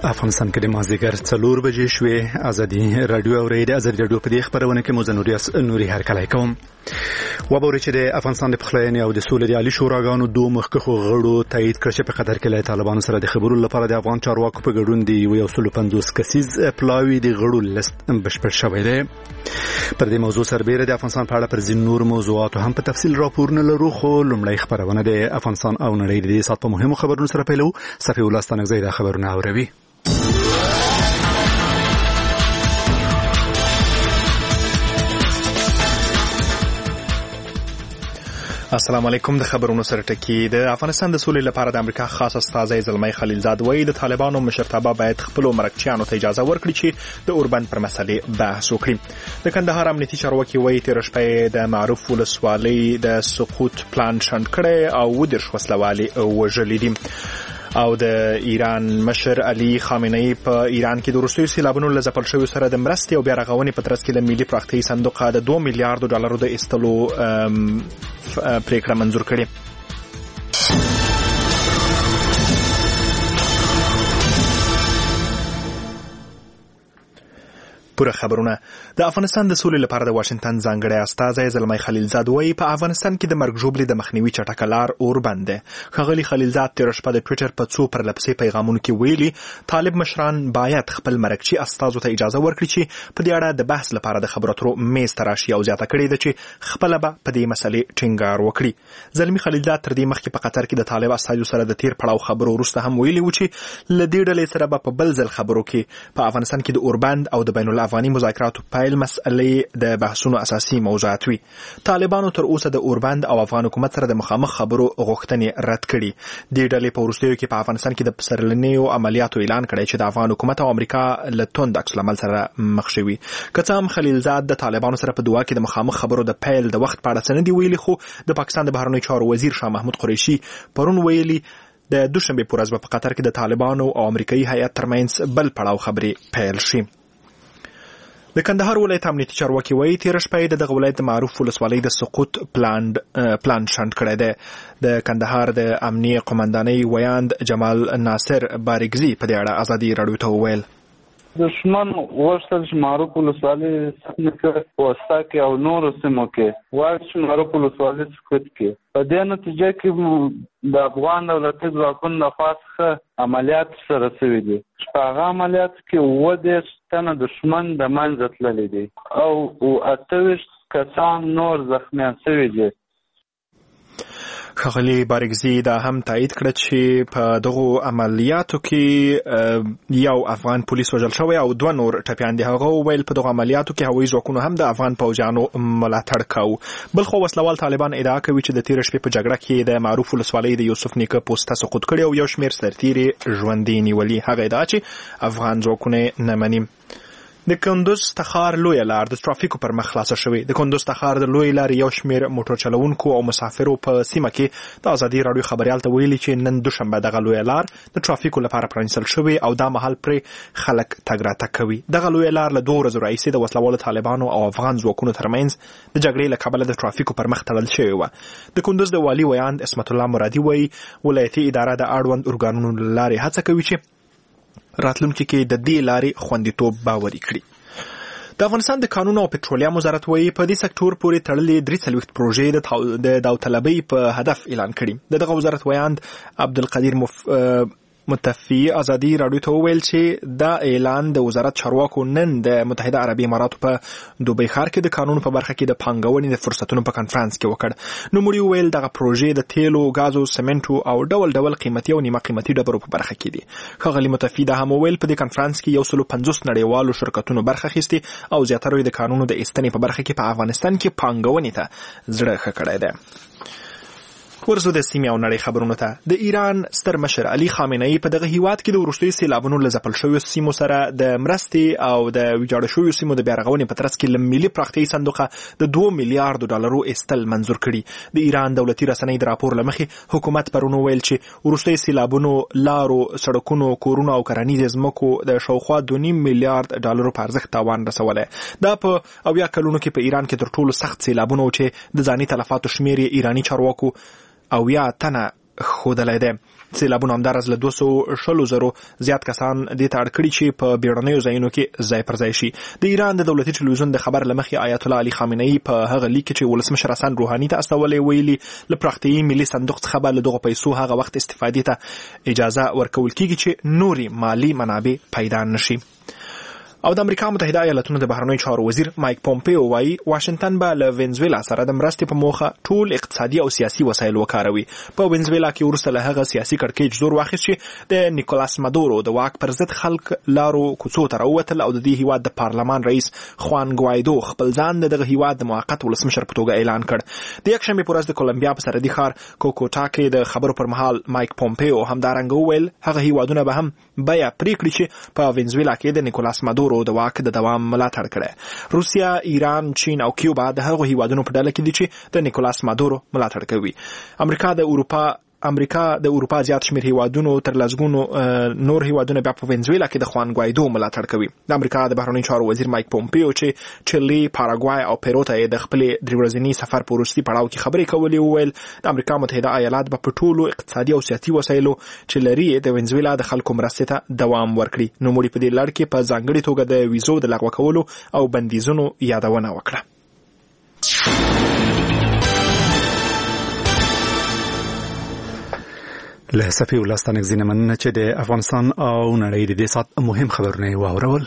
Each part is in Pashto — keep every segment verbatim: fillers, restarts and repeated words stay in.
افغانستان کې د مازدیګر څلور بجې شوې. ازادي رادیو اورید ازادي رادیو په دې خبرونه کې مزنوریاس نوري هرکلای کوم. وبوري چې د افغانستان د پخلاینې او د سولې د عالی شوراګانو دوه مخکښو غړو تایید کړ چې په قطر کې له طالبانو سره د خبرو لپاره د افغان چارواکو په ګډون دی یو سل پنځوس کسیز پلاوی د غړو لیست بشپړ شوی دی. پر دې موضوع سربېره د افغانستان په اړه پر ځینو نور موضوعاتو هم په تفصیل راپور نه لرو، خو لومړی خبرونه د افغانستان او نړۍ د سات په مهمو خبرونو سره پیلو. صفي الله ستانکزی دا خبرونه اوروي. السلام علیکم. د خبرونو سره ټکی. د افغانستان د سولې لپاره د امریکا خاص استازی زلمی خلیلزاد وایي د طالبانو مشرتابه باید خپل مرکچیانو ته اجازه ورکړي چې د اوربند پر مسلې بحث وکړي. د کندهار امنیتي چارواکي وایي تیر شپه د معروف ولسوالۍ د سقوط پلان شنډ کړي او ودرش وسلوالي وژلي دي. او د ایران مشر علي خامنه‌ای په ایران کې د وروستیو سیلابونو له ځپل شویو سره د مرستې او بیا رغونې په ترڅ کې د ملي پراختیایي صندوق د دوه میلیارډو ډالرو د ایستلو پریکړه منظور کړې. پوره خبرونه. د افغانستان د سولې لپاره د واشنگټن ځانګړی استازی زلمی خلیلزاد وایي په افغانستان کې د مرګ ژوبلې د مخنیوي چټکه لار اوربند دی. ښاغلي خلیلزاد تېره شپه د ټویټر په څو پرلپسې پیغامونو کې ویلي طالب مشران باید خپل مرکچي استازو ته اجازه ورکړي چې په دې اړه د بحث لپاره د خبرو اترو میز ته راشي او زیاته کړې ده چې خپله به په دې مسلې ټینګار وکړي. زلمی خلیلزاد تر دې مخکې په قطر کې د طالب استازو سره د تیر پړاو خبرو وروسته هم ویلي و چې له دې ډلې سره به په بل ځل خبرو کې په افغانستان کې د اوربند او د بین افغاني مذاکراتو پیل مسئلې د بحثونو اساسي موضوعات وي. طالبانو تر اوسه د اوربند او افغان حکومت سره د مخامخ خبرو غوښتنې رد کړي. د ډلې په وروستیو کې په افغانستان کې د پسرلنیو عملیاتو اعلان کړی چې د افغان حکومت او امریکا له توند عکس العمل سره مخ شوي. که څه هم خلیلزاد د طالبانو سره په دوحه کې د مخامخ خبرو د پیل د وخت په اړه څه نه دي ویلي، خو د پاکستان د بهرنیو چارو وزیر شاه محمود قریشي پرون ویلي د دوشنبه په ورځ په قطر کې د طالبانو او امریکایي هیات ترمنځ بل پړاو خبرې پیل شي. د کندهار ولایت امنیتي چارواکي وایي تیر شپه د دغه ولایت معروف ولسوالۍ د سقوط پلان پلان شنډ کړی دی. د کندهار د امنیه قومندانۍ ویاند جمال ناصر بارګزي په دې اړه ازادي رادیو ته وویل دشمن غوښتل چې معروف ولسوالۍ سقوط کړي په وستا کې او نورو سیمو کې وایي چې معروف ولسوالۍ سقوط کړي. په دې نتیجه کې د افغان دولتي ځواکونو لخوا څخه عملیات سره شوي دي. په هغه عملیات کې اووه دېرش تنه دشمن د منځه تللي دي او اته ویشت کسان نور زخمیان شوي دي. ښاغلي بارګزي دا هم تایید کړه چې په دغه عملیاتو کې یو افغان پولیس وژل شوی او دوه نور ټپیان دي. هغه وویل په دغه عملیاتو کې هوایي ځواکونو هم د افغان پوځیانو ملاتړ کاوه. بلخو وسلوال طالبان ادعا کوي چې د تیر شپې په جګړه کې د معروف ولسوالۍ د یوسف نیکه پوسټه سقوط کړي او یو شمېر سرتیري ژوندي نیولي. هغه ادعا چې افغان ځواکونه نه مني. د کندوز تخار لویه لار د ترافیکو پر مخ خلاصه شوې. د کندوز تخار د لویې لارې یو شمېر موټر چلوونکو او مسافرو په سیمه کې د ازادي راډیو خبریال ته ویلي چې نن دوشنبه دغه لویه لار د ترافیکو لپاره پرانیستل شوې او دا مهال پرې خلک تګ راتګ کوي. دغه لویه لار له دوه ورځو راهیسې د وسلوالو طالبانو او افغان ځواکونو ترمنځ د جګړې له کبله د ترافیکو پر مخ تړل شوې وه. د کندوز د والي ویاند اسمت الله مرادي وایي ولایتي اداره د اړوند ارګانونو له لارې هڅه کوي چې راتلونکي کې د دې لارې خوندیتوب باوري کړي. د افغانستان د کانونو او پټرولیم وزارت وایي په دې سکتور پورې تړلې درې څلوېښت پروژې د داوطلبۍ په هدف اعلان کړي. د دغه وزارت ویاند عبدالقدیر مف... متفی ازادي راډیو ته وویل چې دا اعلان د وزارت چارواکو نن د متحده عربي اماراتو په دوبۍ ښار کې د قانون په برخه کې د پانګونې د فرصتونو په کنفرانس کې وکړ. نوموړي وویل دغه پروژې د تیلو، غازو، سمنټو او ډول ډول قیمتي او نیمه قیمتي ډبرو په برخه کې دي. ښاغلي متفی دا هم وویل په دې کنفرانس کې یو سل پنځوس نړیوالو شرکتونو برخه اخیستې او زیاتره د قانونو د ایستنې په برخه کې په افغانستان کې پانګونې ته زړه ښه کړی دی. ورزو د سیمې او نړۍ خبرونو ته. د ایران ستر مشر علي خامنه‌ای په دغه هیواد کې د وروستیو سیلابونو له ځپل شویو سیمو سره د مرستې او د ویجاړ شویو سیمو د بیا رغونې په ترڅ کې له ملي پراختیایي صندوقه د دوه میلیارډو ډالرو ایستل منظور کړي. د ایران دولتي رسنۍ د راپور له مخې حکومت پرون ویل چې وروستیو سیلابونو لارو، سړکونو، کورونو او کرنیزې ځمکو د شاوخوا دوه نیم میلیارډ ډالرو په ارزښت تاوان رسولی. دا په اویا کلونو کې په ایران کې تر ټولو سخت سیلابونه چې د ځاني تلفاتو شمېر یې ایراني چارواکو او یا تنه ښودلی دی. سیلابونو همدارس له دوه سوه شلو زرو زیات کسان دې ته اړ کړي چې په بیړنیو ځایونو کې ځای پر ځای شي. د ایران د دولتي ټلویزیون د خبر له مخې آیت الله علي خامنه‌ای په هغه لیک چې ولسمشر حسن روحاني ته استولې ویلي له پراختیايي ملي صندوق څخه به له دغو پیسو هغه وخت استفادې ته اجازه ورکول کیږي چې نوري مالی منابع پیدا نشي. او د امریکا متحده ایالاتونو د بهرنیو چارو وزیر مایک پومپیو وایي واشنگټن به له وینزویلا سره د مرستې په موخه ټول اقتصادي او سیاسي وسایل وکاروي. په وینزویلا کې وروسته له هغه سیاسي کړکېچ زور واخیست چې د نیکولاس مادورو د واک پر ضد خلک لارو کوڅو ته راووتل او د دې هیواد د پارلمان رئیس خوان ګوایدو خپل ځان دغه هیواد د موقت ولسمشر په توګه اعلان کړ. د یکشنبې په ورځ د کولمبیا په سرحدي ښار کوکوټا کې د خبرو پر مهال مایک پومپیو همدارنګه وویل هغه هیوادونه به هم بیا پریکړي چې په وینزویلا کې د نیکولاس مادورو د واک د دوام ملاتړ کړي. روسیا، ایران، چین او کیوبا د هغو هیوادونو په ډله کې دي چې د نیکولاس مادورو ملاتړ کوي. امریکا د اروپا امریکا د اروپا زیات شمیر هیوادونو تر لسګونو نور هیوادونه بیا په وینزویلا کې د خوان ګوایدو ملاتړ کوي. د امریکا د بهرنیو چارو وزیر مایک پومپیو چې چلی، پاراګوای او پیرو ته د خپل درې ورځني سفر په وروستي پړاو کې خبرې کولې وویل د امریکا متحده ایالات به په ټولو اقتصادي او سیاسي وسایلو چې لري د وینزویلا د خلکو مرستې ته دوام ورکړي. نو موږ په دې لړ کې په ځانګړي توګه د ویزو د لغوه کولو او بندیزونو یادونه وکړه. له صفي ولستانک زینه مننه چې د افغانستان او نړۍ د دې سات مهم خبرونه واورول.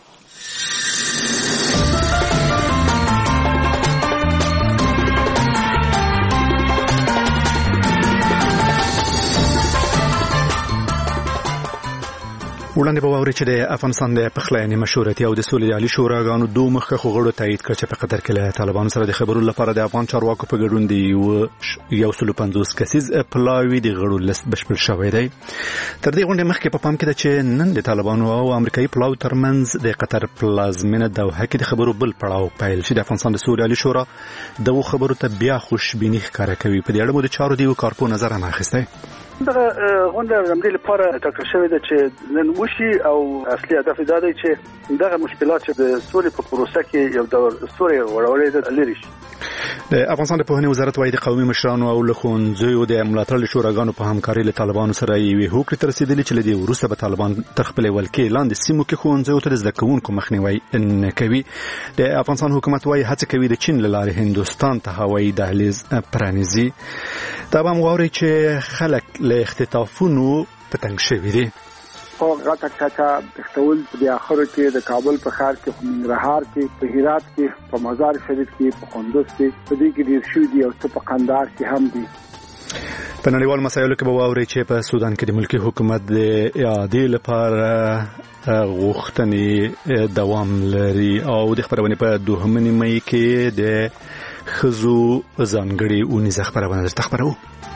وړاندې به واورئ چې د افغانستان د پخلاینې مشورتي او د سولې عالي شوراګانو دوه مخکښو غړو تایید کړ چې په قطر کې له طالبانو سره د خبرو لپاره د افغان چارواکو په ګډون د یو سل پنځوس کسیز پلاوي د غړو لست بشپړ شوی دی. تر دې غونډې مخکې په پام کې ده چې نن د طالبانو او امریکایي پلاو ترمنځ د قطر پلازمینه دوحه کې د خبرو بل پړاو پیل شي. د افغانستان د سولې عالي شورا دغه خبرو ته بیا خوشبیني ښکاره کوي. په دې اړه مو د چارو دیو کارپو نظر هم اخیستی. دغه غونډه د دې لپاره ټاکل شوې ده چې نن وشي او اصلي هدف دا دی چې دغه مشکلات چې د سولې په پروسه کې یو ډول سوري وړولې لري شي. د افغانستان د پوهنې وزارت وايي د قومي مشرانو او له ښوونځیو د ملاتړ شوراګانو په همکارۍ له طالبانو سره یوې هوکړې ته رسېدلې چې له دې وروسته به طالبان تر خپلې ولکې لاندې سیمو کې ښوونځیو ته د زده کوونکو مخنیوی نه کوي. د افغانستان حکومت وايي هڅه کوي د چین له لارې هندوستان ته هوایي دهلیز پرانیزي. دا به هم واورئ چې خلک له اختطافونو په تنګ شوي دي. او غټه کټه تختول په اخر کې د کابل په ښار کې، په ننګرهار کې، په هرات کې، په مزار شریف کې، په کندوز کې، په دې کې ډیر شو دي او په قندهار کې هم دي. په نړیوال مسایلو کې به واورئ چې په سودان کې د ملکی حکومت د اعادې لپاره غوښتنې دوام لري او د خبرونې په دوهمه نیمه کې د خزو ځانګړي اونیزه خبرونه درته خبرو.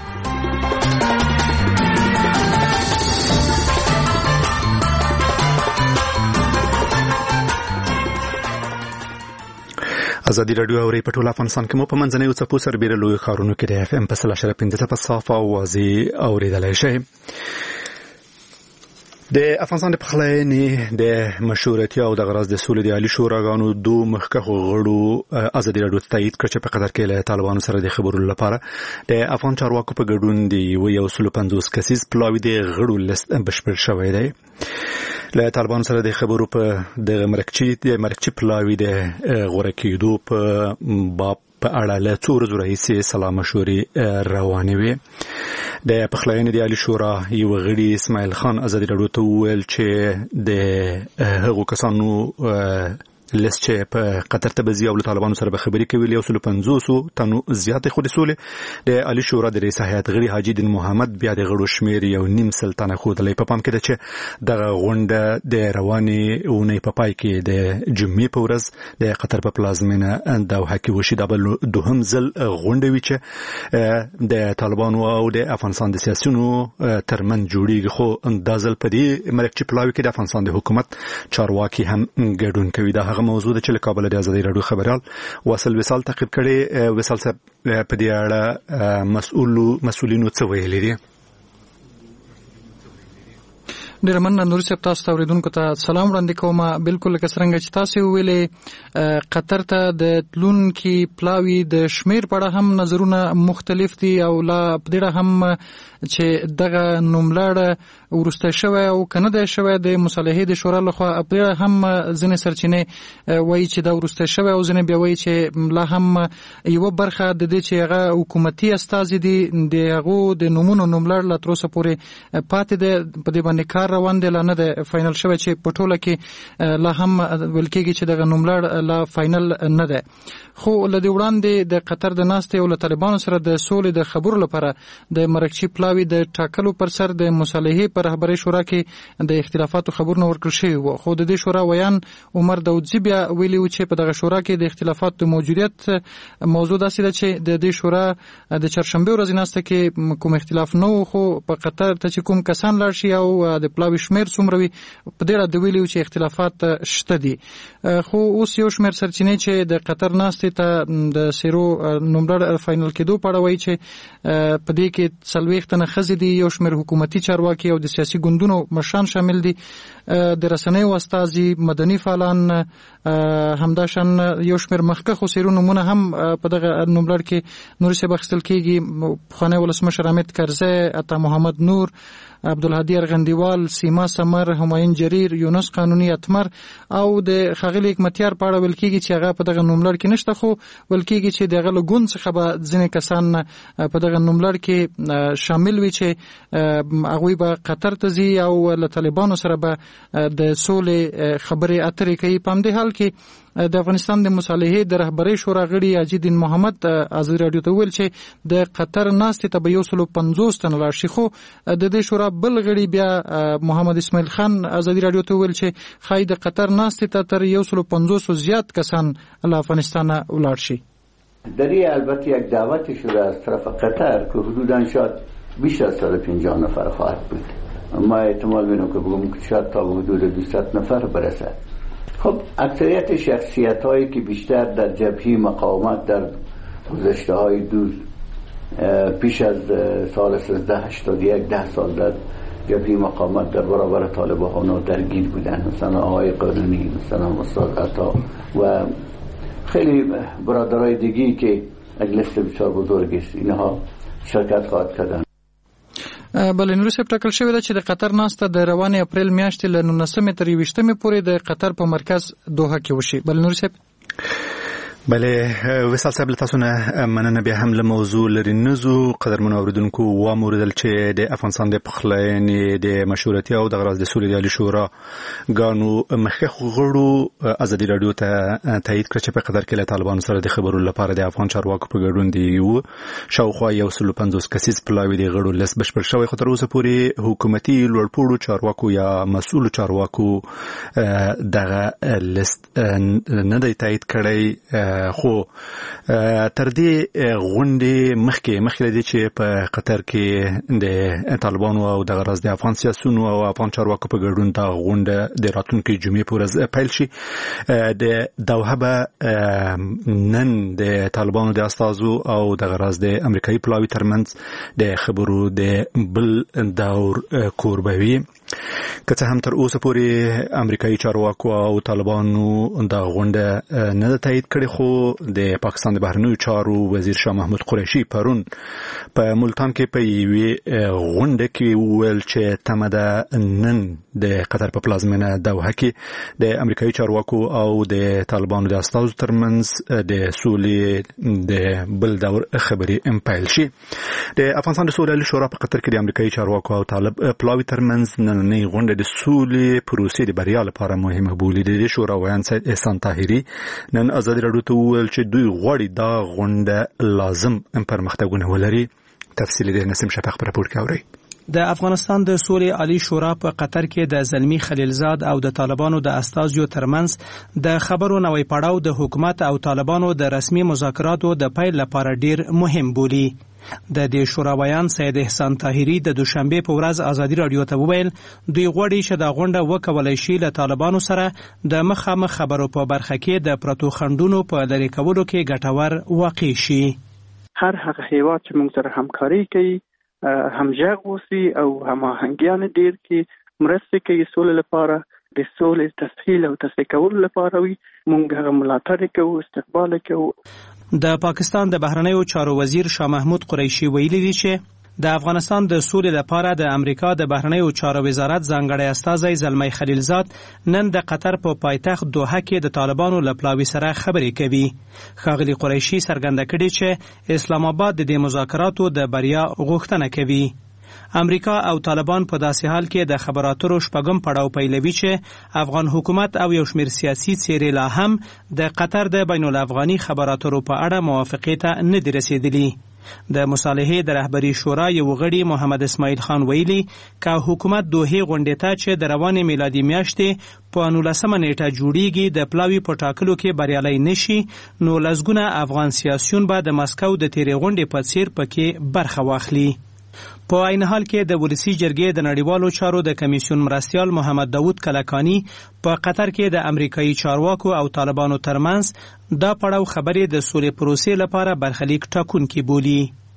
ازادي رادیو او په ټول افغانستان کې مو په منځنیو څپو سربېره لوی ښارونو کې د اف ام په سل اشاره پنځه په صافه او واضح اوریدلای شئ. د افغانستان د پخلاینې د مشورتي او د غراض د سولې د عالی شوراګانو دوه مخکښو غړو ازادي رادیو تایید کړ چې په قطر کې له طالبانو سره د خبرو لپاره د افغان چارواکو په ګډون د یو سل پنځوس کسیز پلاوي د غړو لست بشپړ شوی دی. له طالبانو سره د خبرو په د مرکچي د مرکچي پلاوي د غوړه کېدو په باب په اړه له څو ورځې راهیسې سلا مشورې روانې وې. د پخلاینې د عالی شورا یو غړي اسماعیل خان ازادي رادیو ته وویل چې د هغو کسانو لست چې په قطر ته بزي او له طالبانو سره به خبرې کوي له یو سل پنځوس تنو زیات خو د سولې د عالی شورا د رئیس هیئت غړي حاجی دین محمد بیا د غړو شمیر یو نیم سلطنه خودلې په پام کې ده چې د غونډه د رواني اونۍ په پای کې د جمعې په ورځ د قطر په پلازمینه دوحه کې وشي. د بل دوهم ځل غونډه وی چې د طالبانو او د افغانستان د سیاسيونو ترمن جوړیږي خو اندازل په دې مرکچي پلاوي کې د افغانستان د حکومت چارواکي هم ګډون کوي. دا موضوع د چې کابل د ازادي رادیو خبريال وصل وصال تعقیب کړي. وصل صاحب په دې اړه مسؤل مسؤلینو څه ویلي دي؟ ډېر مننه نور صاحب، تاسو ته اوریدونکو ته سلام وړاندې کوم. بالکل لکه څنګه چې تاسو ویلې قطر ته د تلونکي پلاوي د شمیر په اړه هم نظرونه مختلف دي او لا په دې هم چې دغه نوملړ ورسته شوی او کنه د شوی د مصالحې د شورا لخوا په هم ځنې سرچینې وایي چې دا ورسته شوی او ځنې بیا وایي چې لا هم یو برخه د دې چې هغه حکومتي استازي دي د هغو د نومونو نوملړ لا تر اوسه پورې پاتې ده، په دې باندې کار روان دی، لا نه ده فاینل شوی چې په ټوله کې لا هم ویل کېږي چې دغه نوملړ لا فاینل نه ده. خو له دې وړاندې د قطر د ناستې او له طالبانو سره د سولې د خبرو لپاره د مرکچي پلاوي د ټاکلو پر سر د مصالحې پر رهبرۍ شورا کې د اختلافاتو خبرونه ورکړل شوي وو. خو د دې شورا ویان عمر داودزي بیا ویلي و چې په دغه شورا کې د اختلافاتو موجودیت موضوع داسې ده چې د دې شورا د چهارشنبې ورځې ناسته کې کوم اختلاف نه و، خو په قطر ته چې کوم کسان لاړ شي او د پلاوي شمیر څومره وي په دې اړه ویلي و چې اختلافات شته دي. خو اوس یو شمیر سرچینې چې د قطر ناستې ته د سیرو نوملړ فاینل کېدو په اړه وایي چې په دې کې څلوېښت تنه ښځې دي، یو شمیر حکومتي چارواکي او د سیاسي ګوندونو مشران شامل دي، د رسنیو استازي، مدني فعالان، همداشان یو شمیر مخکښو څیرو نومونه هم په دغه نوملړ کې نور صاحب اخیستل کېږي. پخوانی ولسمشر حامد کرزی، عطا محمد نور، عبدالهادي ارغندیوال، سیما سمر، همایون جریر، یونس قانوني اتمر او د ښاغلي حکمتیار په اړه ویل کېږي چې هغه په دغه نوملړ کې نشته، خو ویل کېږي چې دغه له ګوند څخه به ځینې کسان په دغه نوملړ کې شامل وي چې هغوی به قطر ته ځي او له طالبانو سره به د سولې خبرې اترې کوي. په همدې حال کې د افغانستان د مصالحې د رهبرۍ شورا غړي عزیزالدین محمد ازادي راډیو ته ویل چې د قطر ناستې ته به یو سلو پنځوس تنه لاړ شي، خو د دې شورا بل غړي بیا محمد اسماعیل خان ازادي راډیو ته ویل چې ښایي د قطر ناستې ته تر یو سلو پنځوسو زیات کسان له افغانستانه ولاړ شي. در این البته یک دعوتی شده از طرف قطر که حدوداً شاید بیش از صد و پنجاه نفر خواهد بود. ما احتمال می‌دیم که بگم که شاید تا حدود دویست نفر برسد. خب اکثریت شخصیت هایی که بیشتر در جبهه مقاومت در گذشته های دور پیش از سال سیزده هشتاد یک ده سال در جبهه مقاومت در برابر طالبان درگیر بودن، مثلا آقای قانونی، مثلا استاد عطا و خیلی برادرای دیگی که اجلس بسیار بزرگ است، اینها شرکت خواهد کردن. بلې نور صاحب ټاکل شوې ده چې د قطر ناسته د روانې اپریل میاشتې له نولسمې تر یویشتمې پورې د قطر په مرکز دوحه کې وشي. بلې نور صاحب بله وصال صاحب له تاسو نه مننه. بیا هم له موضوع لري نزو قدرمنو اوریدونکو واموردل چې د افغانستان د پخلاینې د مشورتي او د غراض د سولې د عالی شورا ګانو مخکښ غړو ازادي راډیو ته تایید کړ چې په قطر کې له طالبانو سره د خبرو لپاره د افغان چارواکو په ګډون دی یو شاوخوا یو سل پنځوس کسیز پلاوی د غړو لس بشپړ شوی، خو تر اوسه پورې حکومتي لوړپوړو چارواکو یا مسؤل چارواکو دغه لیست نه دی تایید کړی. خو تر دې غونډې مخکې مخکې د چې په قطر کې د طالبانو او د غرض د افغان سیاسيونو او افغان چارواکو په ګډون د غونډه د راتلونکي جمعې پورې پیل شي. د دوحه به نن د طالبانو د استازو او د غرض د امریکایي پلاوي ترمنځ د خبرو د بل دور کوربوي. که څه هم تر اوسه پورې امریکایي چارواکو او طالبانو د غونډه نه تایید کړي، خو د پاکستان د بهرنیو چارو وزیر شاه محمود قریشي پرون په ملتان کې په یوې غونډه کې وویل چې تمه ده نن د قطر په پلازمینه دوحه کې د امریکایي چارواکو او د طالبانو د استازو ترمنځ د سولې د بل دور خبرې امپایل شي. د افغانستان د سولې شورا په قطر کې د امریکایي چارواکو او طالب پلاوي ترمنځ نننۍ غونډه د سولې پروسې د بریا لپاره مهمه بولي. د شورا ویان سید احسان طاهري نن ازادي راډیو ته وویل چې دوی غواړي دا غونډه لازم پرمختګونه ولري. تفصیل د نسیم شفیق په راپور کې اوري. د افغانستان د سولې عالی شورا په قطر کې د زلمی خلیلزاد او د طالبانو د استازو ترمنځ د خبرو نوې پړاو د حکومت او طالبانو د رسمي مذاکراتو د پیل لپاره ډیر مهم بولي. د دې شوراویان سید احسان طاهري د دوشنبه په ورځ ازادي راډیو ته وویل دوی غواړي چې دا غونډه وکولای شي له طالبانو سره د مخامخ خبرو په برخه کې د پروتو خندونو په لری کولو کې ګټور واقع شي. هر هغه هیواد چې موږ سره همکاري کوي همغږي اوسي او هماهنګیان ډیر کې مرستې کوي سولې لپاره، د سولې تسهیل او تشریح کولو لپاره وي. موږ هغه ملاتړ کوو، استقبال کوو. د پاکستان د بهرنیو چارو وزیر شاه محمود قریشي ویلي دی چې د افغانستان د سولې لپاره د امریکا د بهرنیو چارو وزارت ځانګړی استازی زلمی خلیلزاد نن د قطر په پایتخت دوحه کې د طالبانو له پلاوي سره خبرې کوي. ښاغلي قریشي څرګنده کړې چې اسلام آباد د دې مذاکراتو د بریا غوښتنه کوي. امریکا او طالبان په داسې حال کې د خبراتو شپږم پړاو پیلوي چې افغان حکومت او یو شمېر سیاسي څېرې لا هم د قطر د بین الافغاني خبراتو په اړه موافقې ته نه دي رسېدلي. د مصالحې د رهبري شورا یو غړي محمد اسماعیل خان ویلي که حکومت دوحې غونډې ته چې د روانې میلادي میاشتې په نولسمه نیټه جوړیږي د پلاوي په ټاکلو کې بریالی نشي، نو لسګونه افغان سیاسیون به د مسکو د تیرې غونډې په څیر پکې برخه واخلي. په عین حال کې د ولسی جرګې د نړیوالو چارو د کمیسیون مرستیال محمد داوود کلکانی په قطر کې د امریکایي چارواکو او طالبانو ترمنځ دا پړاو خبرې د سولې پروسې لپاره برخلیک ټاکونکي بولي.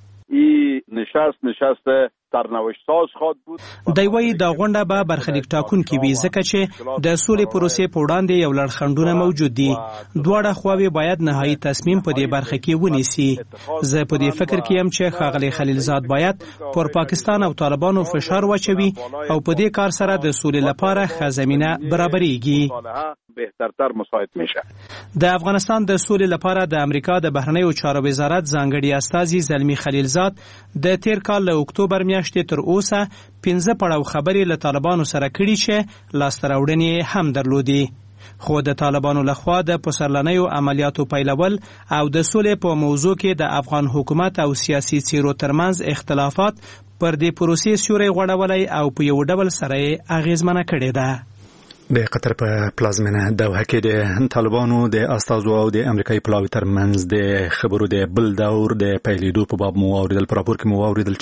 این نشست نشست سرنوشت ساز خواهد بود. دی وايي دا غونډه به برخلیک ټاکونکي وي ځکه چې د سولې پروسې په وړاندې یو لړ خنډونه موجود دي. دواړه خواوې باید نهایي تصمیم په دې برخه کې ونیسي. زه په دې فکر کې یم چې ښاغلی خلیلزاد باید پر پاکستان او طالبانو فشار واچوي او په دې کار سره د سولې لپاره ښه زمینه برابرېږي. بهترتر مساعد میشه. د افغانستان د سولې لپاره د امریکا د بهرنیو چارو وزارت ځانګړي استازي زلمی خلیلزاد د تیر کال له اکتوبر میاشتې تر اوسه پنځه پړاو خبرې له طالبانو سره کړي چې لاسته راوړنې هم درلودي. خو د طالبانو لخوا د پسرلنیو عملیاتو پیلول او د سولې په موضوع کې د افغان حکومت او سیاسي څیرو ترمنځ اختلافات پر دې پروسې سیوری غوړولی او په یو ډول سره یې اغیزمنه کړې ده. د قطر په پلازمینه دوحه کې د طالبانو د استازو او د امریکایي پلاوي ترمنځ د خبرو د بل دور د پیلېدو په باب مو واوریدل. په راپور کې مو واوریدل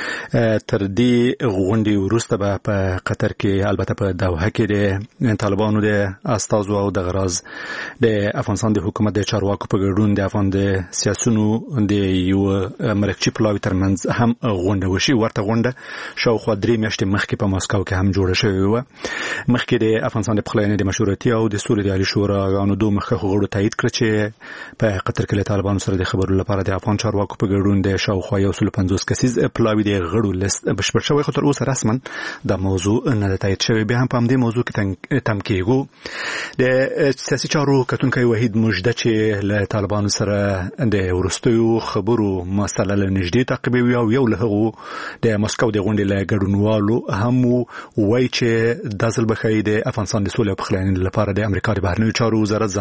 چې تر دې غونډې وروسته به په قطر کې البته په دوحه کې د طالبانو د استازو او د غراز د افغانستان د حکومت د چارواکو په ګډون د افغان د سیاسونو د یو مرکزي پلاوي ترمنځ هم غونډه وشي. ورته غونډه شاوخوا درې میاشتې مخکې په مسکو کې هم جوړه شوې وه. مخکې د افغانستان د پخلاینې د مشورتي او د سولې د عالی شورا غانو دوه مخکښو غړو تایید کړ چې په قطر کې له طالبانو سره د خبرو لپاره د افغان چارواکو په ګډون د شاوخوا یو سل پنځوس کسیز پلاوي د غړو لیست بشپړ شوی، خو تر اوسه رسما د موضوع نه ده تایید شوی. بیا هم په همدې موضوع کې تم کېږو. د سیاسي چارو کتونکی وحید مجده چې له طالبانو سره د وروستیو خبرو مسله له نږدې تعقیبوي او یو له هغو د مسکو د غونډې له ګډونوالو هم وایي چې دا ځل به ښایي د افغانستان د سولې او پخلاینې لپاره د امریکا د بهرنیو چارو وزارت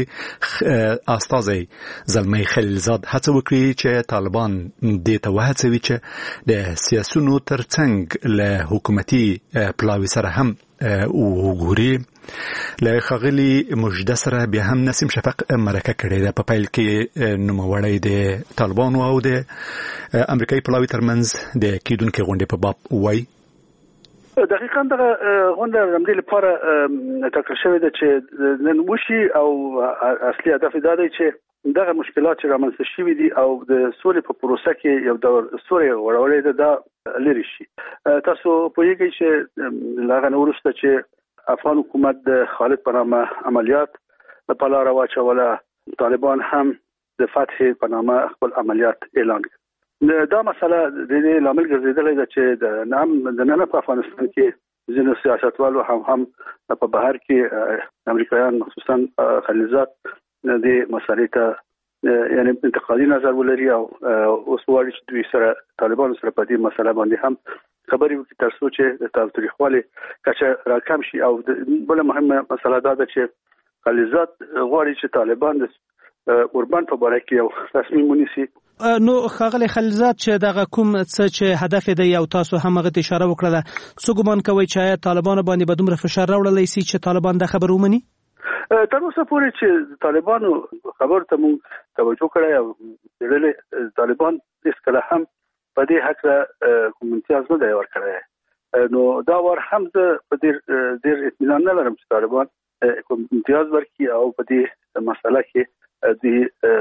ځانګړی استازی زلمی خلیلزاد هڅه وکړي چې طالبان دې ته وهڅوي چې د سیاسونو ترڅنګ له حکومتي پلاوي سره هم وګوري. له ښاغلي مجده سره بیا هم نسیم شفق مرکه کړې ده. په پیل کې نوموړی د طالبانو او د امریکایي پلاوي ترمنځ د کېدونکې غونډې په باب وایي. دقیقاً دغه غونډه د همدې لپاره ټاکل شوې ده چې نن وشي او اصلي هدف دا دی چې دغه مشکلات چې رامنځته شوي دي او د سولې په پروسه کې یو ډول سوري غوړولې ده دا لرې شي. تاسو پوهیږئ چې له هغه نه وروسته چې افغان حکومت د خالد په نامه عملیات په لاره واچوله، طالبان هم د فتح په نامه خپل عملیات اعلان کړ. دا مسله د دې لامل ګرځیدلې ده چې د نام د نن په افغانستان کې ځینې سیاستوالو هم هم په بهر کې امریکایان خصوصا خلیلزاد د مسلې ته یعنی انتقادي نظر ولري او اوس وایي چې دوی سره طالبانو سره په دې مسله باندې هم خبرې وکړي تر څو چې د تاریخوالي کچه راکم شي. او بل مهمه مسله دا ده چې خلیلزاد غواړي چې طالبان د اوربان په باره کې یو تصمیم ونیسي. نو ښاغلی خلیلزاد چې دغه کوم څه چې هدف دی او تاسو هم هغه ته اشاره وکړه، څه ګمان کوئ چې طالبانو باندې به دومره فشار راوړلی شي چې طالبان دا خبر ومني؟ تر اوسه پورې چې طالبانو خبر ته موږ توجه کړی او ډېرې طالبان هېڅکله هم په دې هکله کوم امتیاز نه دی ورکړی. نو دا وار هم زه په ډېر ډېر اطمینان نه لرم چې طالبان کوم امتیاز ورکړي او په دې مسله کې د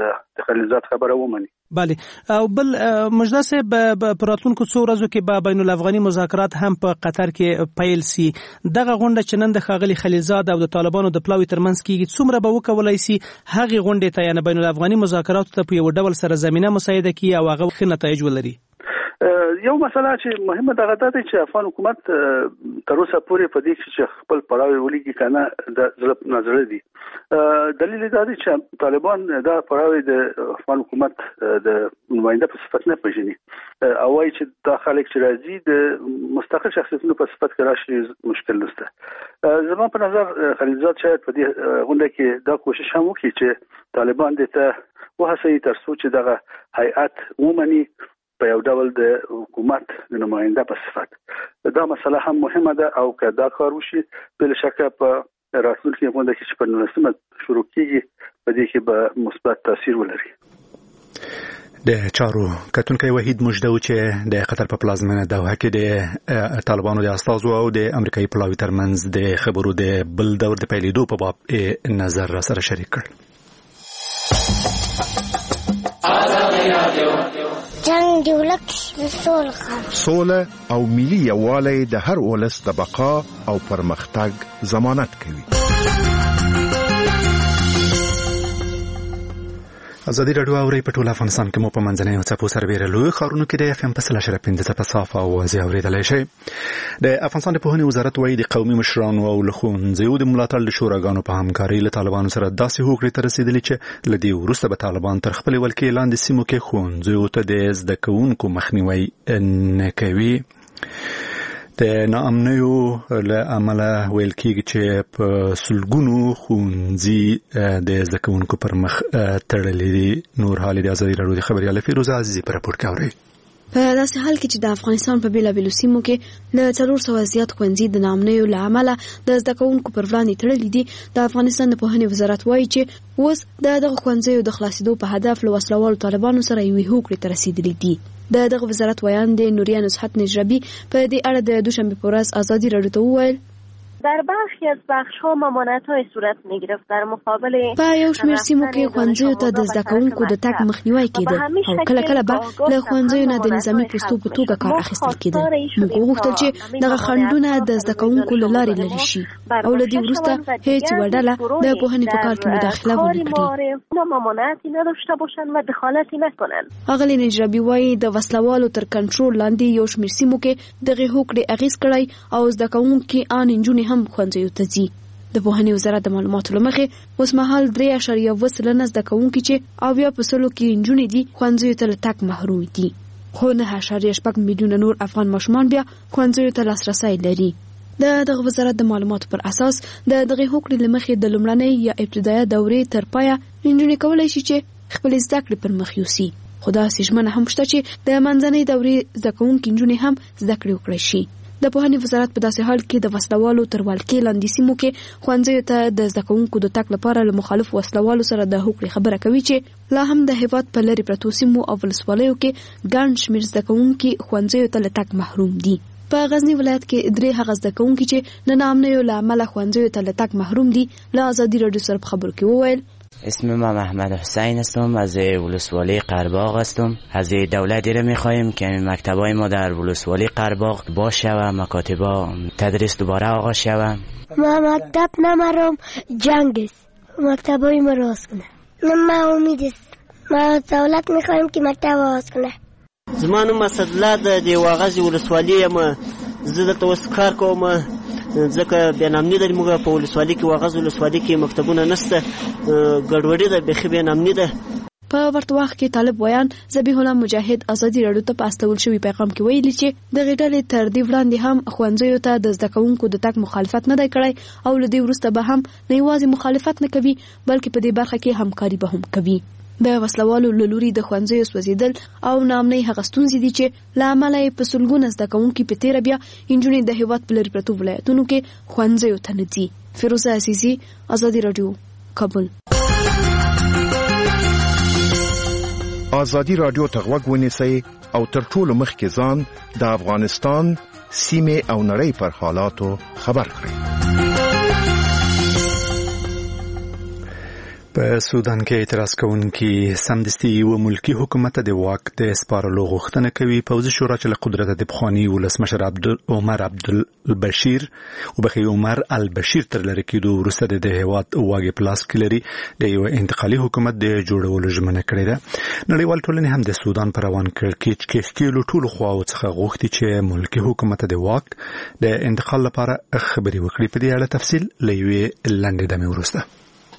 خلیلزاد خبره ومني. بله او بل مجده صاحب په راتلونکو څو ورځو کې به بین الافغاني مذاکرات هم په قطر کې پیل سي. دغه غونډه چې نن د ښاغلي خلیلزاد او د طالبانو د پلاوي ترمنځ کېږي څومره به وکولای سي هغې غونډې ته یعنې بین الافغاني مذاکراتو ته په یو ډول سره زمینه مساعده کړي او هغه ښه نتایج ولري؟ یو مسله چې مهمه دغه ده چې افغان حکومت تر اوسه پورې په دې چې خپل پړاوی ولګي کنه د ظلم نظر دي. دلیل دا دی چې طالبان دا پړاوی د افغان حکومت د نماینده په صفت نه پیژني او وايي چې دا خلک چې راځي د مستقل شخصیتونو په صفت کې راشي مشکل نشته. زما په نظر خلیلزاد شاید په دې غونډه کې دا کوشش هم وکړي چې طالبان دې ته وهڅوي تر څو چې دغه هیئت ومني په یو ډول د حکومت د نماینده په صفت. دا مسله هم مهمه ده او که دا کار وشي بل شک په راتلونکي غونډه کې چې په نولسمه شروع کیږي په دې کې به مثبت تاثیر ولري. د چارو کتونکي وحید مجدو چې د قطر په پلازمینه دوحه کې د طالبانو د استازو او د امریکایي پلاوي ترمنځ د خبرو د بل دور د پیلېدو په باب نظر را سره شریک کړ. جنگ دی ولک سول خام سوله او ملي یووالی د هر ولس د بقا او پرمختګ ضمانت کوي. ازادي راډیو اوري په ټول افغانستان کې مو په منځنۍ او څپو سربېره لوی ښارونو کې د اف ام په سل اشاره پنځه څپه صافه او واضح اورېدلی شئ. د افغانستان د پوهنې وزارت وایي د قومي مشرانو او له ښوونځیو د ملاتړ له شوراګانو په همکارۍ له طالبانو سره داسې هوکړې ته رسېدلي چې له دې وروسته به طالبان تر خپلې ولکې لاندې سیمو کې ښوونځیو ته د زده کوونکو مخنیوی نه کوي. د ناامنیو له امله ویل کېږي چې په سلګونو ښوونځي د زده کوونکو پر مخ تړلي دي. نور حال د ازادي راډیو د خبریاله فیروزه عزیزي په راپور کې اورئ. په داسې حال کې چې د افغانستان په بیلابیلو سیمو کې له څلور سوه زیات ښوونځي د ناامنیو له امله د زده کوونکو پر وړاندې تړلي دي. د افغانستان د پوهنې وزارت وایي چې اوس د دغه ښوونځیو د خلاصېدو په هدف له وسلوالو طالبانو سره یوې هوکړې ته رسېدلي دي. د دغه وزارت ویان د نوریا نصحت نجربی په دې اړه د دوشنبه په ورځ ازادي راډیو ته وویل در برخی از بخش‌ها ممانعت‌های صورت می‌گرفت در مقابل په یو شمېر سیمو کې ښوونځیو ته د زده کوونکو د تګ مخنیوی کېده او کله کله به له ښوونځیو نه د نظامي پوستو په توګه کار اخیستل کېده. موږ وغوښتل چې دغه خنډونه د زده کوونکو له لارې لرې شي او له دې وروسته هیڅ یوه ډله د پوهنې په کار کې مداخله ونه کړي. ممانعتی نداشته باشند و دخالتی نکنند. اغلې نجربی وایي د وسلوالو تر کنټرول لاندې یو شمېر سیمو کې دغه هوکړې اغېز کړی او زده کوونکي ان نجونې هم ښوونځیو ته ځي. د پوهنې وزارت د معلوماتو له مخې اوس مهال درې اعشاریه اووه سلنه زده کوونکي چې اویا په سلو کې نجونې دي ښوونځیو ته له تګ محروم دي، خو نه اعشاریه شپږ میلیونه نور افغان ماشومان بیا ښوونځیو ته لاسرسی لري. د دغه وزارت د معلوماتو پر اساس د دغه هوکړې له مخې د لومړنۍ یا ابتدایه دورې تر پایه نجونې کولی شي چې خپلې زده کړې پر مخ یوسي. خو داسې ژمنه هم شته چې د منځنۍ دورې زده کوونکي نجونې هم زده کړې وکړی شي. د پوهنې وزارت په داسې حال کې د وسلوالو تر ولکې لاندې سیمو کې ښوونځیو ته د زده کوونکو د تګ لپاره له مخالفو وسلوالو سره د هوکړې خبره کوي چې لا هم د هېواد په لرې پرتو سیمو او ولسوالیو کې ګڼ شمېر زده کوونکي ښوونځیو ته له تګ محروم دي. په غزنی ولایت کې درې هغه زده کوونکي چې د ناامنیو له امله ښوونځیو ته له تګ محروم دي له ازادي راډیو سره په خبرو کې وویل اسم ما محمد حسین هستم، از ولسوالی قره‌باغ هستم. از دولتی را می‌خواهیم که مکتب‌های ما در ولسوالی قره‌باغ باشه و مکاتب تدریس دوباره آغاز شود. ما مکتب نمیرم، جنگ است. مکتب‌های ما راست کنه. ما امید است. ما دولت می‌خواهیم که مکتب آغاز کنه. زمانو مسدله د دی واغز ولسوالی ما زه د توس کار کوم ځکه بینامنی د موږ په ولسوالۍ کې واغز ولسوالۍ کې مکتبونه نشته، ګډوډي ده، بخي بینامنی ده. په ورته وخت کې طالب ویان ذبیح الله مجاهد ازادي راډیو ته په استول شوی پیغام کې ویلي چې د غډلې تر دې وړاندې هم ښوونځیو ته د زده کوونکو د تګ مخالفت نه دی کړی او له دې وروسته به هم نه یوازې مخالفت نه کوي بلکې په دې برخه کې همکاري به هم کوي. د وسلوالو له لوري د ښوونځیو سوځېدل او ناامنۍ هغه ستونزې دي چې له امله یې په سلګونه زده کوونکي په تېره بیا نجونې د هېواد په لرې پرتو ولایتونو کې ښوونځیو ته نه ځي. فیروزه عزیزي، ازادي راډیو، کابل. ازادي راډیو ته غوږ ونیسئ او تر ټولو مخکې ځان د افغانستان سیمې او نړۍ پر حالاتو خبر کړئ. په سودان کې اعتراض کوونکي سمدستي یو ملکی حکومت د واک د سپارلو غوښتنه کوي. پوځي شورا چې له قدرت د پخوانی ولسمشر عبد عمر عبدالبشیر او بخي عمر البشیر تر لری کېدو وروسته د هیواد واګي پلاس کلري د یو انتقالي حکومت د جوړولو ژمنه کړې ده. نړیوال ټولنې هم د سودان پر روان کړ کې چې کېلو ټول خواو څخه غوښتي چې ملکی حکومت د واک د انتقال لپاره خبري وکړي. په دې اړه تفصیل لوي لاندې دمه ورسته.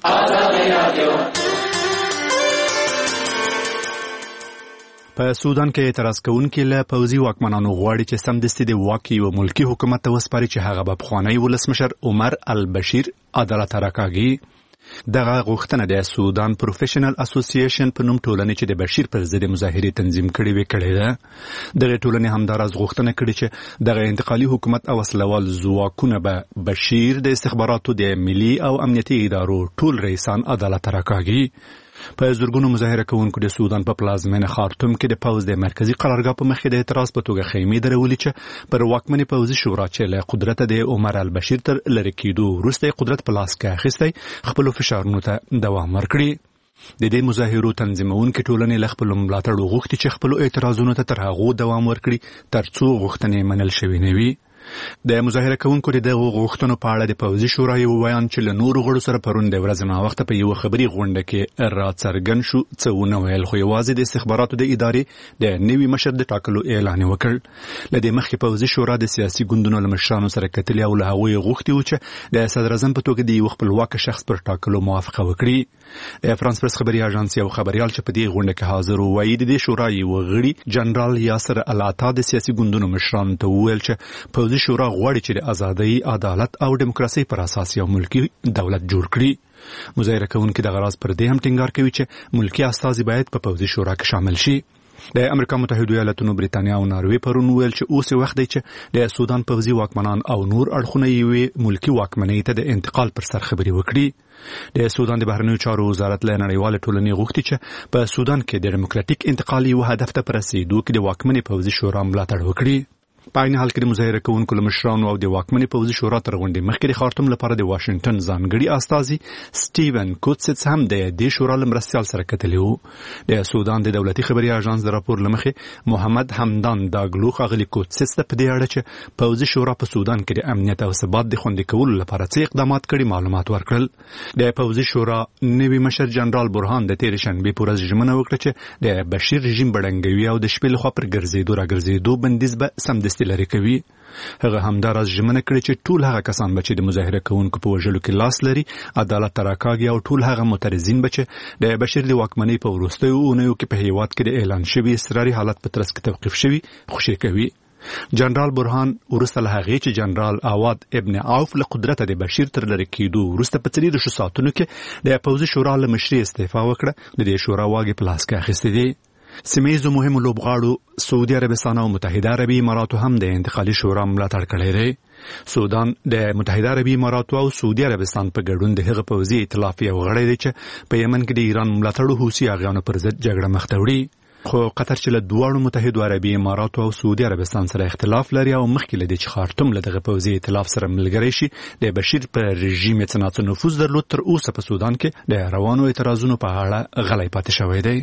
په سودان کې اعتراض کوونکي له پوځي واکمنانو غواړي چې سمدستي د واک یو ملکی حکومت ته وسپاري چې هغه به پخوانی ولسمشر عمر البشیر عدالت راکاږي. دغه غوښتنه د سودان پروفیشنل اسوسییشن په نوم ټولنې چې د بشیر پر ضد مظاهرې تنظیم کړي وي کړي ده. دغه ټولنې همداراز غوښتنه کړې چې دغه انتقالي حکومت او وسلوال ځواکونه به بشیر د استخباراتو د ملي او امنیتي ادارو ټول رئیسان عدالت راکاږي. په زورګونو مظاهره کوونکو د سودان په پلازمینه خارتوم کې د پوز د مرکزی قرارګاه په مخ کې د اعتراض په توګه خیمې درولې چې پر واکمنې پوځي شورا چې له قدرت د عمر البشیر تر لری کېدو وروسته قدرت په لاس کې اخیستی خپل فشارونو ته دوام ورکړي. د دې مظاهرو تنظیمونکو ټولنې له خپل ملاتړ غوښتي چې خپل اعتراضونو ته تر هغه دوام ورکړي ترڅو غوښتنې منل شوي نه وي. د مظاهره کوونکو د دغه غوښتنو په اړه د پوځي شورا یو بیان چې له نورو غړو سره پرون د ورځې نا وخت په یو خبري غونډه کې را څرګند شو څه ونه ویل خو یوازې د استخباراتو د ادارې د نوي مشر د ټاکلو اعلان وکړ. لدې مخکې پوځي شورا د سیاسي ګوندونو له مشرانو سره کتلې او له هغوی غوښتي و چې د صدر اعظم په توګه د یو خپلواک شخص پر ټاکلو موافقه وکړي. د فرانس پرس خبري اژانس یو خبريال چې په دې غونډه کې حاضر و وایي د شورا یو غړي جنرال یاسر العطا د سیاسي ګوندونو مشرانو ته وویل چې پوځي شورا غواړي چې د ازادۍ، عدالت او دیموکراسي پر اساس یو ملکی دولت جوړ کړي. مظاهره کوونکي د غراض پر دې هم ټینګار کوي چې ملکی استازي باید په پوځي شورا کې شامل شي. د امریکا متحده ایالاتونو، بریتانیا او ناروې پرون ویل چې اوس وخت دی چې د سودان پوځي واکمنان او نور اړخونه یې ملکی واکمنۍ ته د انتقال پر سر خبري وکړي. د سودان د بهرنیو چارو وزارت له نړیوال ټولنې غوښتي چې په سودان کې د ډیموکراټیک انتقال یو هدف ته رسیدو کې د واکمنې پوځي شورا ملاتړ وکړي. په عین حال کې د مظاهره کوونکو له مشرانو او د واکمنې پوځي شورا تر غونډې مخکې د خارتوم لپاره د واشنگټن ځانګړي استازي سټیون کوتسټس هم د دې شورا له مرستیال سره کتلي وو. د سودان د دولتي خبري اژانس د راپور له مخې محمد حمدان داګلو ښاغلي کوتسټس ته په دې اړه چې پوځي شورا په سودان کې د امنیت او ثبات د خوندي کولو لپاره څه اقدامات کړي معلومات ورکړل. د پوځي شورا نوي مشر جنرال برهان د تیر شنبه پر ورځ ژمنه وکړه چې د بشیر رژیم بډنګوي او د شپې لخوا پر ګرځېدو راګرځېدو بندیز به سمدستي لري کوي. هغه همداراز ژمنه کړې چې ټول هغه کسان به چې د مظاهره کوونکو په وژلو کې لاس لري عدالت ته راکاږي او ټول هغه معترضین به چې د بشیر د واکمنۍ په وروستیو اونیو کې په هیواد کې د اعلان شوي اضطراري حالت په ترڅ کې توقیف شوي خوشي کوي. جنرال برهان وروسته له هغې چې جنرال عواد ابن عوف له قدرت د بشیر تر لری کېدو وروسته په څلور ساعتونو کې د پوځي شورا له مشري استعفا وکړه. د دې شورا واګې په لاس کې اخیستې دي. سیمه‌ییزو مهمو لوبغاړو سعودي عربستان او متحده عربي اماراتو هم د انتقالي شورا ملاتړ کړی دی. سودان د متحده عربي اماراتو او سعودي عربستان په ګډون د هغه پوځي ائتلاف یو غړی دی چې په یمن کې د ایران ملاتړو حوثي اغیانو پر ضد جګړه مخ ته وړي. خو قطر چې له دواړو متحده عربي اماراتو او سعودي عربستان سره اختلاف لري او مخکې له دې چې خارتوم له دغه پوځي ائتلاف سره ملګری شي د بشیر پر رژیم یې څه ناڅه نفوذ درلود، تر اوسه په سودان کې د روانو اعتراضونو په اړه غلی پاتې شوی دی.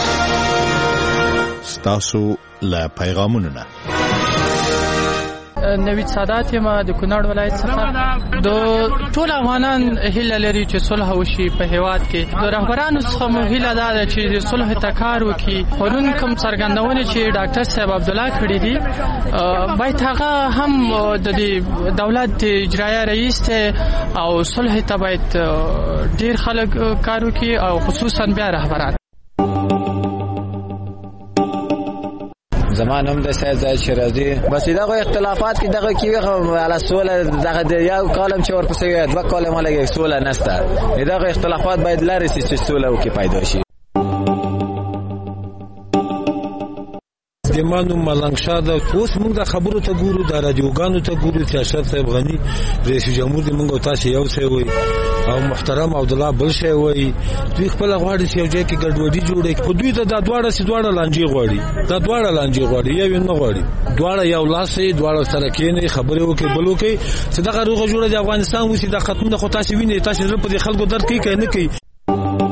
ستاسو له پیغامونو نه نوید سادات یم د کونړ ولایت څخه. د ټول افغانان هیله لري چې صلح وشي په هیواد کې. د رهبرانو څخه مو هیله ده چې صلح ته کار وکړي. پرون کوم څرګندونه چې ډاکټر صاحب عبدالله کړی دي باید هغه هم د دولت اجرایه رئیس ته او صلح ته باید ډیر خلک کار وکړي او خصوصا بیا رهبران. زمان هم د سید زاید شیرازی بس دغه اختلافات کې دغه کیږي علی سوله دغه د یو کالم چې ورپسې دوه کالم لګي سوله نشته. دغه اختلافات باید لارې چې سوله وکي پیدا شي. دیمانو ملنګ شاده اوس موږ د خبرو ته ګورو، د رادیوګانو ته ګورو چې اشرف صاحب غنی رئیس جمهور دی موږ تاسو یو څه وي او محترم عبدالله بل شي وي. دوی خپل غواړي چې یو ځای کې ګډوډي جوړي. خو دوی ته د دواړه سي دواړه لانجې غواړي، د دواړه لانجې غواړي، یو نه غواړي. دواړه یو لاسي دواړه سره کېني خبرې وکړي بل وکړي چې دغه روغه جوړه د افغانستان وسی د ختمه خو تاسو ویني تاسو په خلکو درک کوي کنه کوي.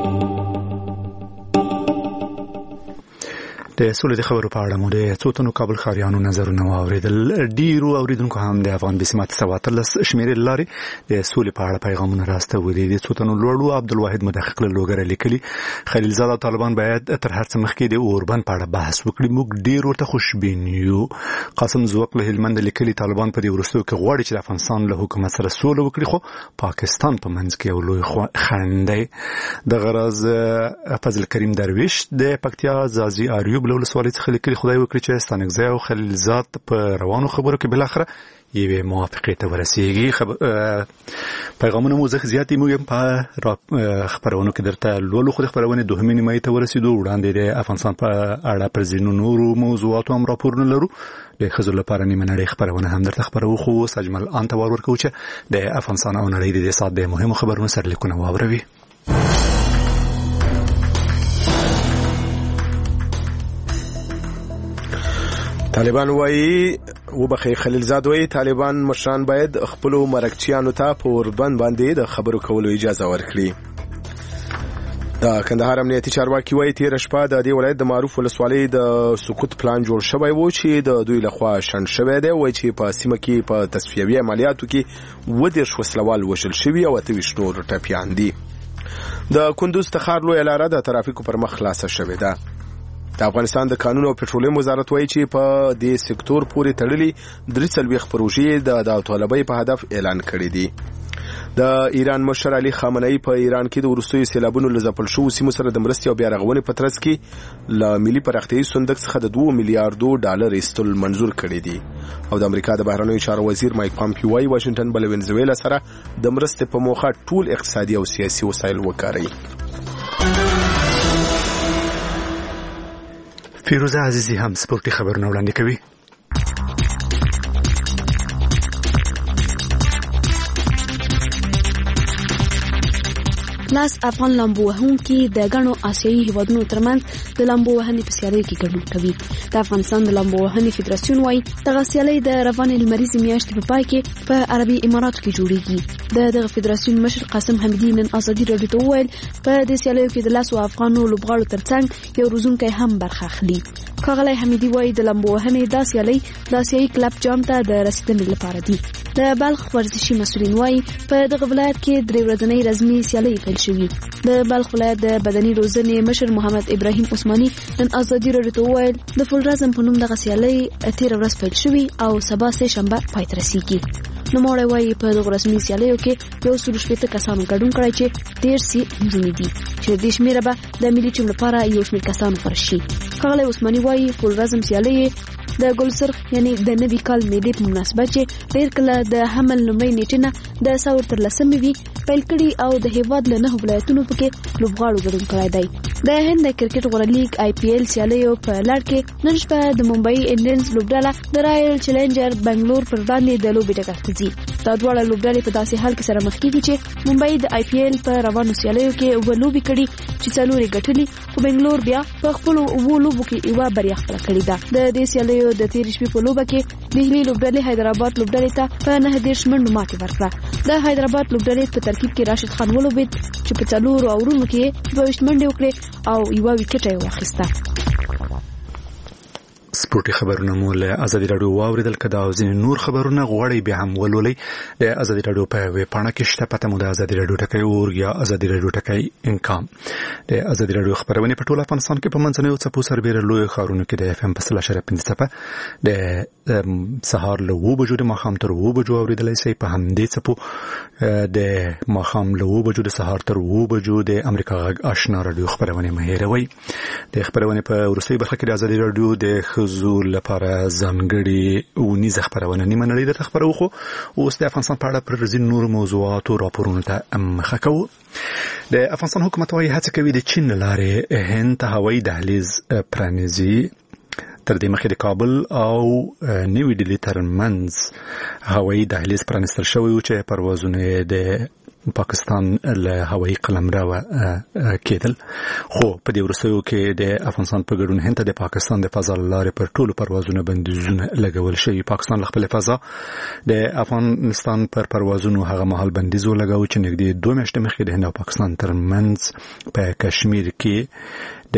د سولې د خبرو په اړه مو د څو تنو کابل ښاریانو نظرونه واورېدل. ډیرو اوریدونکو هم د افغان بسمات سواتلس شمیرې لاري د سولې په اړه پیغامونه راستولي دي. څو تنو لوړو عبدالواحد مدقق له لوګره لیکلي خلیلزاد او طالبان باید تر هر څه مخکې د اوربند په اړه بحث وکړي. موږ ډیر ورته خوشبین یو. قاسم زوق له هلمند لیکلي طالبان په دې وروستیو کې غواړي چې د افغانستان له حکومت سره سوله وکړي، خو پاکستان په منځ کې یو لوی خنډ دی. د غرض فضل کریم درویش د پکتیا زازي اریوب له ولسوالۍ څخه لیکلي خدای وکړي چې ستانکزی او خلیلزاد په روانو خبرو کې بالاخره یوې موافقې ته ورسیږي. خب... پیغامونه مو زخ زیاتې موږ په خبرونو کې درته لولو. خو د خبرونې دوهمې نیمایي ته ورسېدو. وړاندې د افغانستان په اړه پر ځینو نورو موضوعاتو هم راپورونه لرو. د ښځو لپاره نیمه نړۍ خبرونه هم درته خبرو. خو اوس اجمل ان ته ور ورکوو چې د افغانستان او نړۍ د دې ساعت د مهمو خبرونو سرلیکونه واوروي. طالبان وایي وبخي خلیلزاد وایي طالبان مشران باید خپل مرکچیانو ته په اوربند باندې د خبرو کولو اجازه ورکړي. د کندهار امنیتي چارواکي وایي تیر شپه د دې ولایت د معروف ولسوالۍ د سقوط پلان جوړ شوی و چې د دوی لخوا شنډ شوی دی. وایي چې په سیمه کې په تصفیوي عملیاتو کې اووه دېرش وسلوال وژل شوي او اته ویشت نور ټپیان دي. د کندوز تخار لویه لاره د ترافیکو پر مخ خلاصه شوې ده. د افغانستان د قانون او پټرولیم وزارت وایي چې په دې سکتور پورې تړلي درې څلوېښت پروژې د داوطلبۍ په هدف اعلان کړي دي. د ایران مشر علي خامنه‌ای په ایران کې د وروستیو سیلابونو له ځپل شوو سیمو سره د مرستې او بیا رغونې په ترڅ کې له ملي پراختیایي صندوق څخه د دوه میلیارډو ډالر ایستل منظور کړي دي. او د امریکا د بهرنیو چارو وزیر مایک پامپیو وایي واشنگټن بل وینزویلا سره د مرستې په موخه ټول اقتصادي او سیاسي وسایل وکاروي. فیروزه عزیزی هم سپورتي خبرونه وړاندې کوي. لاس افغان لامبو وهونکي د غنو آسیایي هیوادونو ترمنځ د لامبو وهنې په سیالۍ کې ګډون کوي. د افغانستان د لامبو وهنې فدراسیون وايي دغه سیالۍ د روانې لمریزې میاشتې په پای کې په عربي اماراتو کې جوړیږي. د دغه فدراسیون مشر قاسم حمیدي نن ازادي راډیو ته وویل په دې سیالیو کې د لاسو افغانو لوبغاړو ترڅنګ یو روزونکی هم برخه اخلي. ښاغلی حمیدي وايي د لامبو وهنې دا سیالۍ د آسیایي کلب جام ته د رسیدنې لپاره دي. د بلخ ورزشي مسؤلین وايي په دغه ولایت کې درې ورځنۍ رسمي سیالۍ پیل شوې. د بلخ ولایت د بدني روزنې مشر محمد ابراهیم عثماني نن ازادي راډیو ته وویل د فولرازم په نوم دغه سیالۍ تېره ورځ پیل شوې او سبا سه شنبه پای ته رسیږي. نوموړی وايي په دغه رسمي سیالیو کې یو سل شپېته کسانو ګډون کړی چې دېرش یې نجونې دي چې د دې شمېره به د ملي ټیم لپاره یو شمېر کسانو فرش شي. ښاغلی عثماني وايي فولرازم سیالۍ د ګلسرخ یعنی د نوي کال میلې په مناسبت چې ډېر کله د حمل لومړۍ نیټې نه د ساور تر لسمې وي پیل کړي او د هیواد له نهو ولایتونو پکې لوبغاړو ګډون کړی دی. د هند د کرکټ غوره لیګ آی پی ایل سیالیو په لړ کې نن شپه د ممبئی انډینز لوبډله د رایل چیلنجر بنگلور پر وړاندې د لوبې ډګر ته ځي. دا دواړه لوبډلې په داسې حال کې سره مخ کېږي چې ممبئی د آی پی ایل په روانو سیالیو کې اووه لوبې کړي چې څلور یې ګټلي، خو بنگلور بیا په خپلو اووه لوبو کې یوه بریا خپله کړې ده. د دې سیالیو د تېرې شپې په لوبه کې دهلي لوبډلې حیدرآباد لوبډلې ته په نهه دېرش منډو ماتې ورکړه. د حیدرآباد لوبډلې په ترکیب کې راشد خان ولوبېد چې په څلورو اورونو کې دوه ویشت منډې وکړې او یوه ویکټه یې واخیسته. سپورتي خبرونه مو له ازادي راډیو واوریدل. کدا او ځینې نور خبرونه غواړئ بیا هم ولولئ د ازادي راډیو په ویب پاڼه کې شته. پته مو د ازادي راډیو ټکی اور یا ازادي راډیو ټکی انکام. د ازادي راډیو خبرونه په ټول افغانستان کې په منځنیو څپو سربېره لوی ښارونو کې د اف ام په سل اشاریه پنځه څپه د سهار له اووه بجو د ماښام تر اووه بجو اورېدلی شئ. په همدې څپو د ماښام له اووه بجو د سهار تر اووه بجو د امریکا غږ آشنا راډیو خبرونه مه هېروئ. د خبرونه په وروستۍ برخه کې د ازادي راډیو د زول لپاره ځانګړي اونیزه خبرونه نیمه نړۍ درته خبرو. خو اوس د افغانستان په اړه پر ځینو نورو موضوعاتو راپورونو ته مخه کوو. د افغانستان حکومت وايي هڅه کوي د چین له لارې هند ته هوایي دهلیز پرانیزي. تر دې مخکې د کابل او نیوی ډیلي ترمنځ هوایي دهلیز پرانیستل شوی و چې پروازونه د پاکستان له هوایي قلمرو کېدل خو په دې وروستیو کې د افغانستان په ګډون هند ته د پاکستان د فضا لارې پر ټولو پروازونو بندیزونه لګول شوي. پاکستان له خپل فضا د افغانستان پر پروازونو هغه مهال بندیز ولګاوه چې نږدې دوه میاشتې مخکې د هند او پاکستان ترمنځ په کشمیر کې د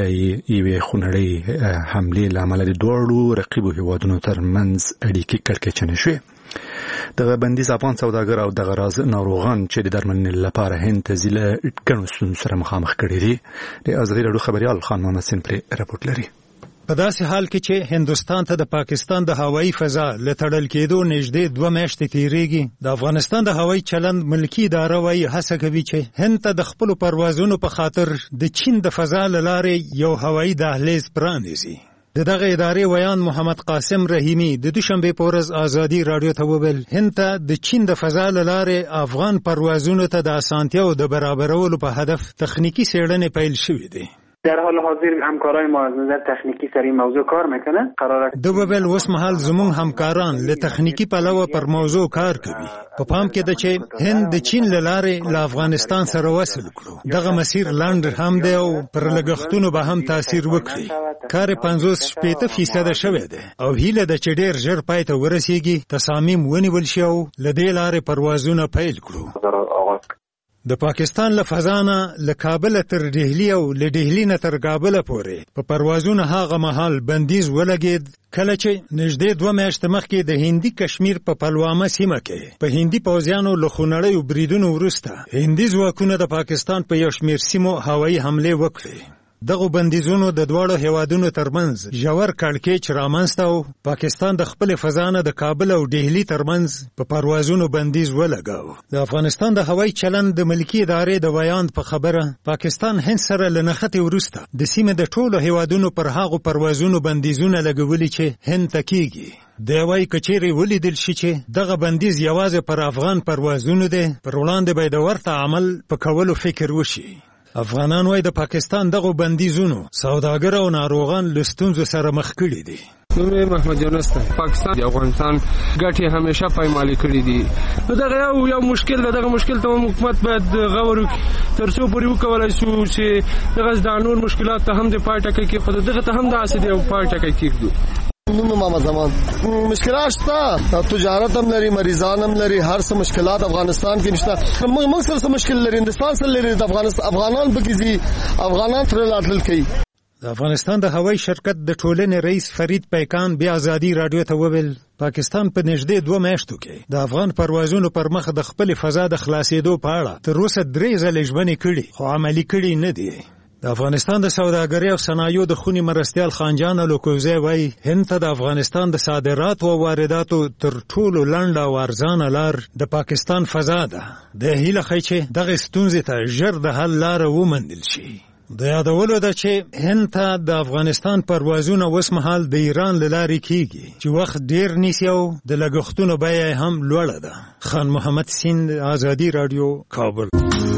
یوې خونړۍ حملې له امله د دواړو رقیبو هیوادونو ترمنځ اړیکې کړکېچنې شوې. دغه بندیز افغان سوداګر او دغه راز ناروغان چې د درملنې لپاره هند ته ځي له ګڼو ستونزو سره مخامخ کړي دي. د ازادي راډیو خبریال خان محمد سین پرې راپورټ لري. په داسې حال کې چې هندوستان ته د پاکستان د هوایي فضا له تړل کېدو نږدې دوه میاشتې تېرېږي، د افغانستان د هوایي چلند ملکي اداره وايي هڅه کوي چې هند ته د خپلو پروازونو په خاطر د چین د فضا له لارې یو هوایي دهلیز پرانیزي. د دغه ادارې ویان محمد قاسم رحیمي د دوشنبې په ورځ ازادي راډیو ته وویل هند ته د چین د فضا له لارې افغان پروازونو ته د اسانتیاو د برابرولو په هدف تخنیکی څېړنې پیل شوې دي. در حال حاضر همکارای ما از نظر تکنیکی سر این موضوع کار میکنن. قراره د وبل اوس مهال زمون همکاران له تخنیکی پلوه پر موضوع کار کوي. په پام کې ده چې هند د چین له لارې له افغانستان سره وصل کړو. دغه مسیر لاندې هم دی او پر لګښتونو به هم تاثیر وکړي. کار پنځوس شپېته فیصد شوی دی او هیله ده چې ډېر ژر پای ته ورسیږي، تصامیم ونیول شي او له دې لارې پروازونه پیل کړو. د پاکستان له فضانه له کابل تر ډهلی او له ډهلی نه تر کابل پورې په پروازونو هغه مهال بندیز ولګید کله چې نږدې دوه میاشتې مخکې د هندي کشمیر په پلوامه سیمه کې په هندي پوځیانو له خونړیو بریدونو وروسته هندي ځواکونو د پاکستان په یو شمېر سیمو هوایي حملې وکړې. دغه بندیزونو د دواړو هیوادونو ترمنځ ژور کړکېچ رامنځته او پاکستان د خپل فضانه د کابل او ډهلی ترمنځ په پروازونو بندیز ولګاو. د افغانستان د هوایي چلند د ملکي ادارې د ویان په خبره پاکستان هند سره له نښتې وروسته د سیمې د ټولو هیوادونو پر هغو پروازونو بندیزونه لګولي چې هند ته کېږي. د وايي کچېرې ولیدل شي چې دغه بندیز یوازې پر افغان پروازونو دی، پر وړاندې به د ورته عمل په کولو فکر وشي. افغانان وای د پاکستان دغه بندیزونو سوداګر او ناروغان له ستونزو سره مخ کړي دي. نوم محمد یونس دی. پاکستان د افغانستان ګټې همیشه پایمالي کړي دي. نو دغه یو یو مشکل دی. دغه مشکل ته حکومت باید غور وکړي تر څو پورې وکولای شو چې دغه د نور مشکلات ته هم د پای ټکی کېږدو، دغه ته هم داسې دی او پای ټکی کېږدو. نوم محمد زمان. مشکلات شته، تجارت هم لري، مریضان هم لري، هر څه مشکلات افغانستان کې نشته. موږ سره څه مشکل لري، هندستان سره لري، د افغانستان افغانان پکې دي، افغانان تر لاتل کوي. د افغانستان د هوایي شرکت د ټولنې رئیس فرید پیکان بیا ازادي راډیو ته وویل پاکستان په نږدې دوه میاشتو کې د افغان پروازونو پر مخ د خپل فضا د خلاصېدو په اړه تر اوسه درې ځلې ژمنې کړي خو عملي کړي نه دي. د افغانستان د سوداګرۍ او صنایعو د خونی مرستیال خانجان لوکوزی وای هند ته د افغانستان د صادراتو او وارداتو تر ټولو لنډه او ارزانه لار د پاکستان فضا ده. د هیله خی چې دغه ستونزې ته ژر د حل لار وموندل شي. د یادولو ده چې هند ته د افغانستان پروازونه اوس مهال د ایران له لارې کیږي چې وخت ډیر نیسي او د لګښتونو بیه هم لوړه ده. خان محمد سیند، ازادي راډیو، کابل.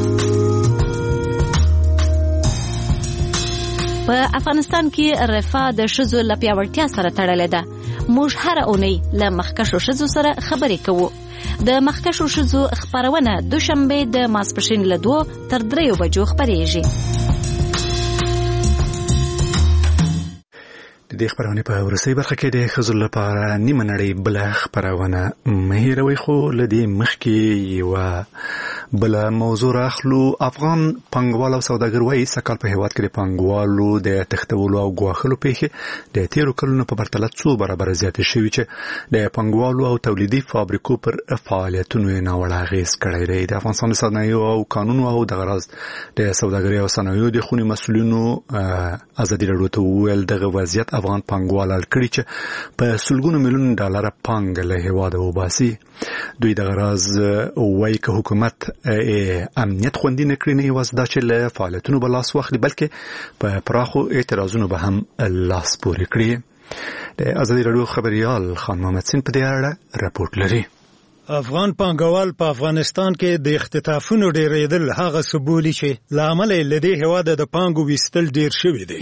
په افغانستان کې رفاه د ښځو له پیاوړتیا سره تړلې ده. موږ هره اونۍ له مخکښو ښځو سره خبرې کوو. د مخکښو ښځو خپرونه دوشنبه د ماسپښین له دوه تر دریو بجو خپرېږي. د دې خبرونه په ورسې برخه کې د ښځو لپاره نیمه نړۍ بل خبرونه مهیروي خو لدی مخکې یو بل موضوع راخلو. افغان پنګوال او سوداګر وایي سکهال په هیواد کې د پنګوالو د تختولو او ګواښلو پیښې د تیرو کلونو په پرتله څو برابر زیاتې شوي چې د پنګوالو او تولیدي فابریکو پر فعالیتونو یې ناوړه اغېز کړی دی. د افغانستان د صنایعو او قانونو او د غرض د سوداګرۍ او صنایعو د خونې مسؤلینو ازادي راډیو ته وویل دغه وضعیت افغان پنګوال اړ کړي چې په سلګونو میلیون ډالر پانګه له هیواده وباسي. دوی د غرض وایي که حکومت امنیت خوندي نه کړي نه یوازې دا چې له فعالیتونو به لاس واخلي بلکې په پراخو اعتراضونو به هم لاس پورې کړي. د ازادي راډیو خبریال خان محمد سین په دې اړه راپورټ لري. افغان پانګوال په افغانستان کې د اختطافونو ډېرېدل هغه څه بولي چې له امله یې له دې هېواده د پانګو ویستل ډېر شوي دی.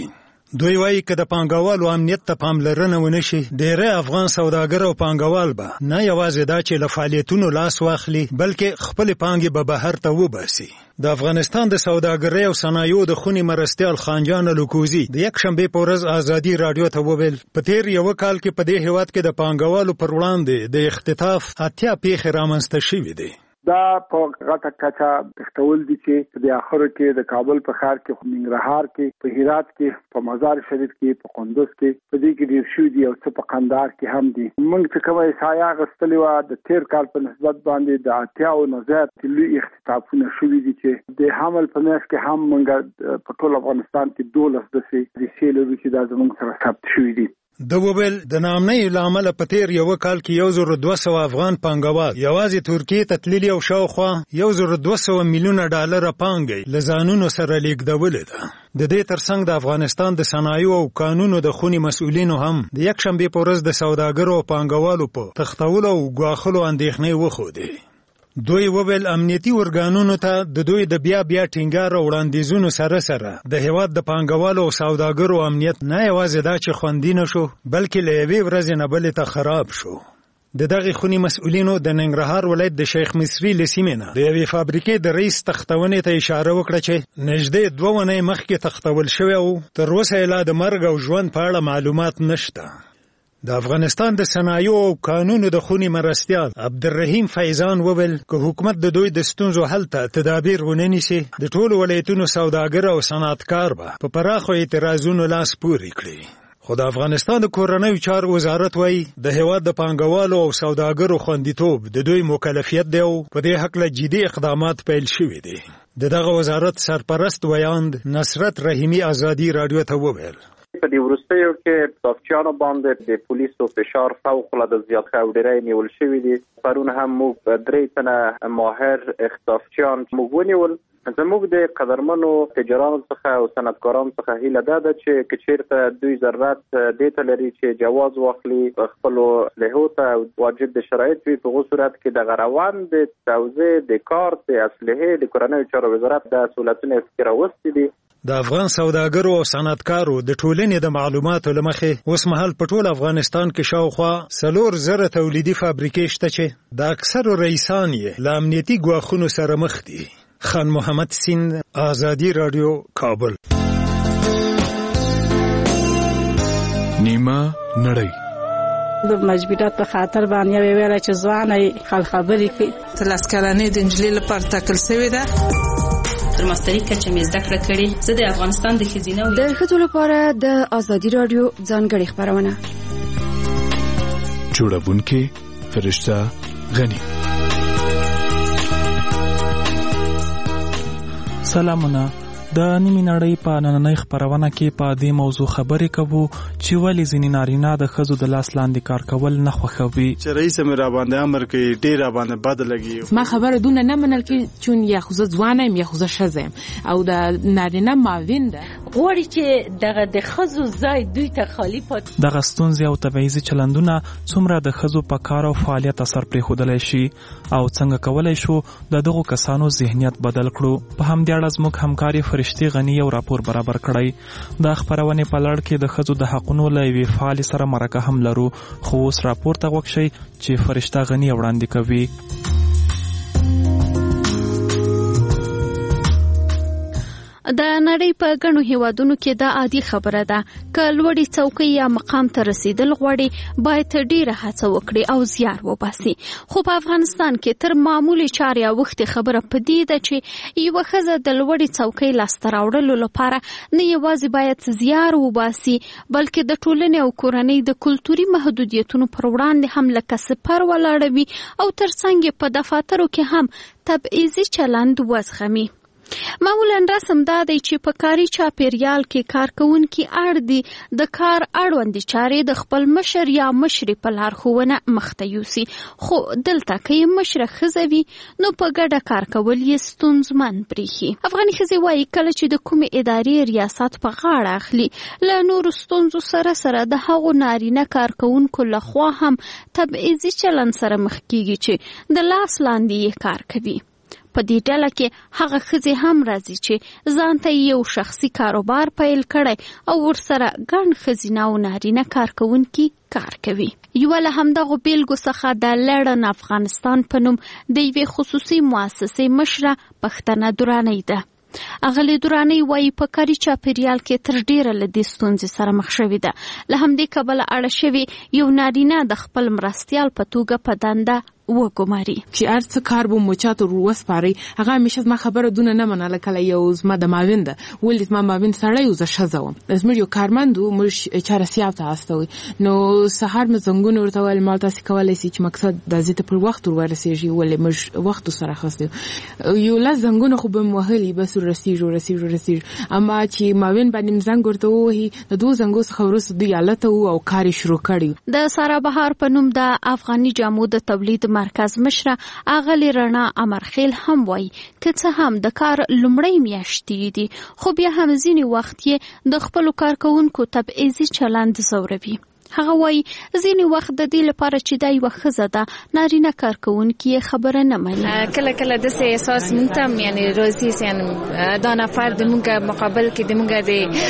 دوی وایي که د پانګوالو امنیت ته پاملرنه ونه شي، ډېری افغان سوداګر او پانګوال به نه یوازې دا چې له فعالیتونو لاس واخلي بلکې خپلې پانګې به بهر ته وباسي. د افغانستان د سوداګرۍ او صنایعو د خونې مرستیال خانجان الکوزي د یک شنبې په ورځ ازادي راډیو ته وویل په تیر یو کال کې په دې هیواد کې د پانګوالو پر وړاندې د اختطاف اتیا پیښې رامنځته شوې دي. دا په غټه کچه تختول دي چې د اخر کې د کابل په ښار کې، په ننګرهار کې، په هرات کې، په مزار شریف کې، په قندوز کې، په دې کې ډیر شو دي او څه په قندهار کې هم دي. موږ چې کومه احصایه غستلې و د تیر کال په نسبت باندې د اتیا او نه زیات لوی اختطافونه شوي دي چې د حمل په میاشت کې هم موږ په ټول افغانستان کې دولس داسې کیسې لرو چې دا زموږ سره ثبت شوي دي. د وویل د نامنۍ له امله په تیر یو کال کې یو زر دوه سوه افغان پانګوال یوازې ترکیې ته تللي او شاوخوا یو زر دوه سوه میلیونه ډالره پانګه له ځانونو سره لیږدولې ده. د دې ترڅنګ د افغانستان د صنایعو او قانونو د خونې مسؤلینو هم د یک شنبې په ورځ د سوداګرو او پانګوالو په تختولو او ګواښلو اندېښنې وښودې. دوی وویل امنیتي ارګانونو ته د دوی د بیا بیا ټینګار او وړاندیزونو سره سره د هیواد د پانګوالو او سوداګرو امنیت نه یوازې دا چې خوندي نه شو بلکې له یوې ورځې نه بلې ته خراب شو. د دغې خونې مسؤلینو د ننګرهار ولایت د شیخ مصري له سیمې نه د یوې فابریکې د رئیس تختونې ته اشاره وکړه چې نږدې دوه اونۍ مخکې تختول شوی او تر اوسه یې لا د مرګ او ژوند په اړه معلومات نشته. د افغانستان د صنایعو او قانونو د خونې مرستیال عبدالرحیم فیضان وویل که حکومت د دوی د ستونزو حل ته تدابیر ونه نیسي د ټولو ولایتونو سوداګر او صنعتکار به په پراخو اعتراضونو لاس پورې کړي. خو د افغانستان د کورنیو چارو وزارت وایي د هیواد د پانګوالو او سوداګرو خوندیتوب د دوی مکلفیت دی او په دې هکله جدي اقدامات پیل شوي دي. د دغه وزارت سرپرست ویاند نصرت رحیمي ازادي راډیو ته وویل په دې وروستیو کې اختطافچیانو باندې د پولیسو فشار فوق العاده زیات ښه او ډېری نیول شوي دي. پرون هم موږ درې تنه ماهر اختطافچیان موږ ونیول. زموږ د قدرمنو تجارانو څخه او صنعتکارانو څخه هیله دا ده چې که چېرته دوی ضرورت دې ته لري چې جواز واخلي خپلو اسلحو ته واجب د شرایط وي، په هغو صورت کې دغه روان د توزیع د کار د اسلحې د کورنیو چارو وزارت دا سهولتونه یې راوستي دي. د افغان سوداګرو او صنعتکارو د ټولنې د معلوماتو له مخې اوس مهال په ټول افغانستان کې شاوخوا څلور زره تولیدي فابریکې شته چې د اکثرو رئیسان یې له امنیتي ګواښونو سره مخ دي. خان محمد سیند، ازادي راډیو، کابل. نیمه نړۍ د مجبورات په خاطر باندې یو ویل چې ځواني خل خبرې کوي. تر لسکلنې د انجلۍ لپاره ټاکل شوې ده. تر ماستري کچه مې زده کړه کړې. زه د افغانستان د ښځینه د ښځو لپاره د ازادي راډیو ځانګړې خپرونه جوړونکې فرشته غنی. سلامونه. د نیمې نړۍ په نننۍ خپرونه کې په دې موضوع خبرې کوو چې ولې ځینې نارینه د ښځو د لاس لاندې کار کول نه خوښوي. چې رئیس مې را باندې امر کوي ډېر را باندې بد لګي. ما خبره دونه نه منل کې چون یا خو زه ځوانه یم یا خو زه ښځه یم او د نارینه معاون ده غواړي چې دغه د ښځو ځای دوی ته خالی پات. دغه ستونزې او تبعیضي چلندونه څومره د ښځو په کار او فعالیت اثر پرېښودلی شي او څنګه کولی شو د دغو کسانو ذهنیت بدل کړو. په همدې اړه زموږ همکاري فرشتي غنی یو راپور برابر کړی. د خپرونې په لړ کې د ښځو د حقونو له یوې فعالې سره مرکه هم لرو، خو اوس راپور ته غوږ شئ چې فرشته غنی وړاندې کوي. د نړۍ په ګڼو هیوادونو کې دا عادي خبره ده که لوړې څوکۍ یا مقام ته رسیدل غواړي باید ډیره هڅه وکړي او زیار وباسي. خو په افغانستان کې تر معمولي چارې اوښتې خبره په دې ده چې یوه ښځه د لوړې څوکۍ لاسته راوړلو لپاره نه یوازې باید زیار وباسي بلکې د ټولنې او کورنۍ د کلتوري محدودیتونو پر وړاندې هم لکه سپر ولاړه وي او ترڅنګ په دفاترو کې هم تبعیضي چلند وزغمي. معمولا رسم دا دی چې په کاري چاپیریال کې کارکوونکي اړ دي د کار اړوندې چارې د خپل مشر یا مشرې په لارښوونه مخته یوسي. خو دلته که یې مشره ښځه وي نو په ګډه کار کول یې ستونزمن برېښي. افغاني ښځې وایي کله چې د کومې ادارې ریاست په غاړه اخلي له نورو ستونزو سره سره د هغو نارینه کارکوونکو لخوا هم تبعیضي چلند سره مخ کیږي چې د لاس لاندې یې کار کوي. په دې ډله کې هغه ښځې هم راځي چې ځان ته یو شخصي کاروبار پیل کړی او ورسره ګڼ ښځینه او نارینه کارکوونکي کار کوي. یوه له همدغو بیلګو څخه د لړن افغانستان په نوم د یوې خصوصي مؤسسې مشره پښتنه درانۍ ده. اغلې درانۍ وایي په کاري چاپیریال کې تر ډیره له دې ستونزې سره مخ شوې ده. له همدې کبله اړه شوې یو نارینه د خپل مرستیال په توګه په دنده وګماري چې ارڅ کار به مو چاته وسپاري. هغه همیشه زما خبره دونه نه منله. کله یو زما د ماوین ده ولې زما ماوین سړی او زه ښځه وم. زموږ یو کارمند و، موږ چاره سیاف ته استوي. نو سهار مې زنګونه ورته ویل ما تاسې کولی سي چې مقصد د زه ته پر وخت ورسېږي ولې موږ وخت سره خاصه یو لا زنګونه خو به وهلي بس ورسېږي ورسېږي ورسېږي اما چې ماوین باندې زنګ ورته وهي د دوه زنګو څخه وروسته دوی الته او کار شروع کړي. د سارا بهار په نوم د افغاني جامو د تولید مرکز مشره اغلی رڼا امرخیل هم وایي که څه هم د کار لومړی میاشتې دي خو بیا هم ځینې وخت یې د خپلو کارکوونکو تبعیضي چلند ځوروي. هغه وایي ځینې وخت د دې لپاره چې دا یوه ښځه ده نارینه کارکوونکي یې خبره نه مني. کله کله داسې احساس موږ ته هم یعنې راځي چې دا نفر د موږ مقابل کې د موږ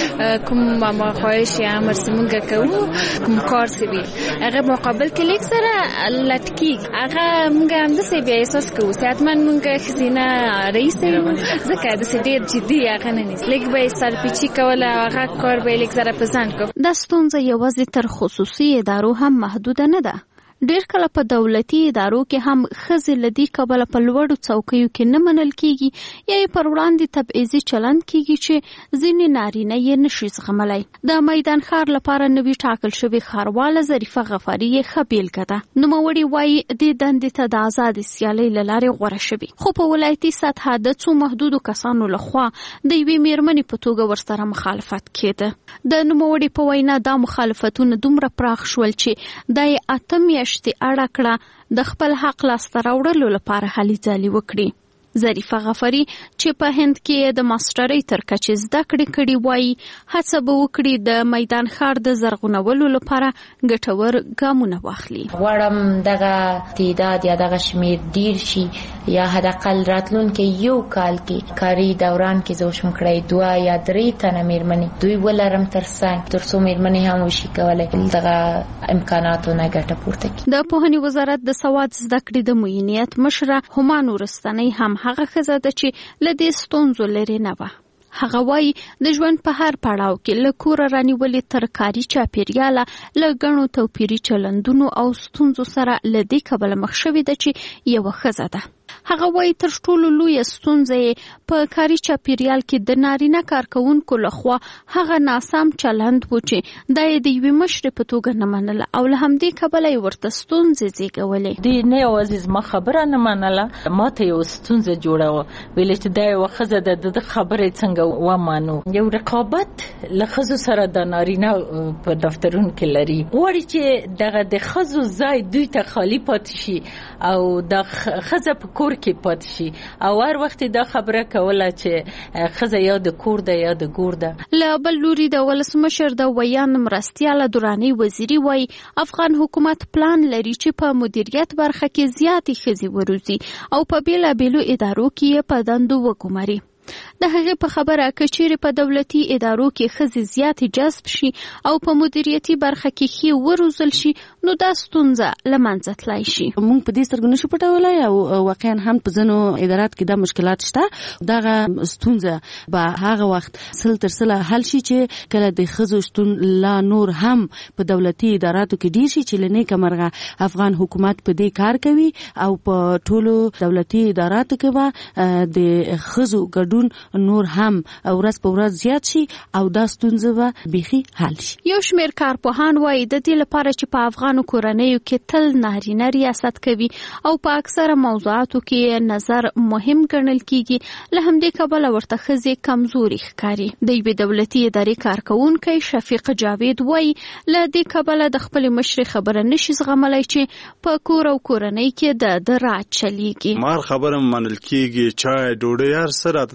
د کوم خواهش یا امر چې موږ کوو کوم کار چې وي هغه مقابل کې لیک سره لټکېږي. هغه موږ همداسې بیا احساس کوو چې حتما موږ ښځینه رئیس یو ځکه داسې ډېر جدي هغه نه نیسي. لیک به یې سرپیچي کوله هغه کار به یې لیک سره په ځان کوو. دا ستونزه یوازې تر خصوصي ادارو هم محدوده نه ده. ډیر کله په دولتي ادارو کې هم ښځې له دې کبله په لوړو څوکیو کې نه منل کیږي یا یې پر وړاندې تبعیضي چلند کیږي چې ځینې نارینه یې نشي زغملی. د میدان ښار لپاره نوي ټاکل شوې ښارواله ظریفه غفاري یې ښه بیلګه ده. نوموړې وایي دې دندې ته د ازادې سیالۍ له لارې غوره شوي خو په ولایتي سطحه د څو محدودو کسانو لخوا د یوې میرمنې په توګه ورسره مخالفت کېده. د نوموړې په وینا دا مخالفتونه دومره پراخ شول چې دا یې اته میاشتې اړه کړه د خپل حق لاسته راوړلو لپاره هلې ځلې وکړي. ظریفه غفاري چې په هند کې د ماسترۍ تر کچې زده کړې کړي وایي هڅه به وکړي د میدان ښار د زرغونولو لپاره ګټور ګامونه واخلي. غواړم دغه تعداد یا دغه شمیر ډیر شي یا حداقل راتلونکي یو کال کې کاري دوران کې زه وشم کړی دوه یا درې تنه میرمنې دوی ولرم تر څنګ تر څو میرمنې هم وشي کولی دغه امکاناتو نه ګټه پورته کړي. د پوهنې وزارت د سواد زده کړې د معینیت مشره همان ورستنۍ هم هغه ښځه ده چې له دې ستونزو لرې نه وه. هغه وایي د ژوند په هر پړاو کې له کوره رانیولې تر کاري چاپیریاله له ګڼو توپیري چلندونو او ستونزو سره له دې کبله مخ شوې ده چې یوه ښځه ده. هغه وایي تر ټولو لویه ستونزه یې په کاري چاپیریال کې د نارینه کارکوونکو لخوا هغه ناسم چلند و چې دا یې د یوې مشرې په توګه نه منله او له همدې کبله یې ورته ستونزې زېږولې. دوی نه یوازې زما خبره نه منله ما ته یو ستونزه جوړه وه ویلې چې دا یوه ښځه ده د ده خبرې څنګه ومانو. یو رقابت له ښځو سره د نارینه په دفترونو کې لري غواړي چې دغه د ښځو ځای دوی ته خالي پاتې شي او د ښځه په کور کې پاتې شي او هر وخت دا خبره کوله چې ښځه یا د کور ده یا د ګور ده. له بل لوري د ولسمشر د ویان مرستیاله درانۍ وزیري وایي افغان حکومت پلان لري چې په مدیریت برخه کې زیاتې ښځې وروزي او په بیلابیلو ادارو کې یې په دندو وګماري. د هغې په خبره که چیرې په دولتي ادارو کې ښځې زیاتې جذب شي او په مدیریتي برخه کې ښې وروزل شي نو دا ستونزه له منځه تللی شي. موږ په دې سترګو نشو پټولی او واقعا هم په ځینو ادارات کې دا مشکلات شته. دغه ستونزه به هغه وخت سل تر سله حل شي چې کله د ښځو شتون لا نور هم په دولتي اداراتو کې ډیر شي چې له نیکه مرغه افغان حکومت په دې کار کوي او په ټولو دولتي اداراتو کې به د ښځو ګډون نور هم ورځ په ورځ زیات شي او دا ستونزه به بیخي حل شي. یو شمېر کارپوهان وایي د دې لپاره چې په افغانو کورنیو کې تل نارینه ریاست کوي او په اکثره موضوعاتو کې نظر مهم ګڼل کیږي له همدې کبله ورته ښځې کمزوري ښکاري. د یوې دولتي ادارې کارکوونکی شفیق جاوید وایي له دې کبله د خپلې مشرې خبره نشي زغملی چې په کور او کورنۍ کې د د راج چلیږي. مار خبره منل کیږي چای ډوډۍ هر څه راته تیاریږي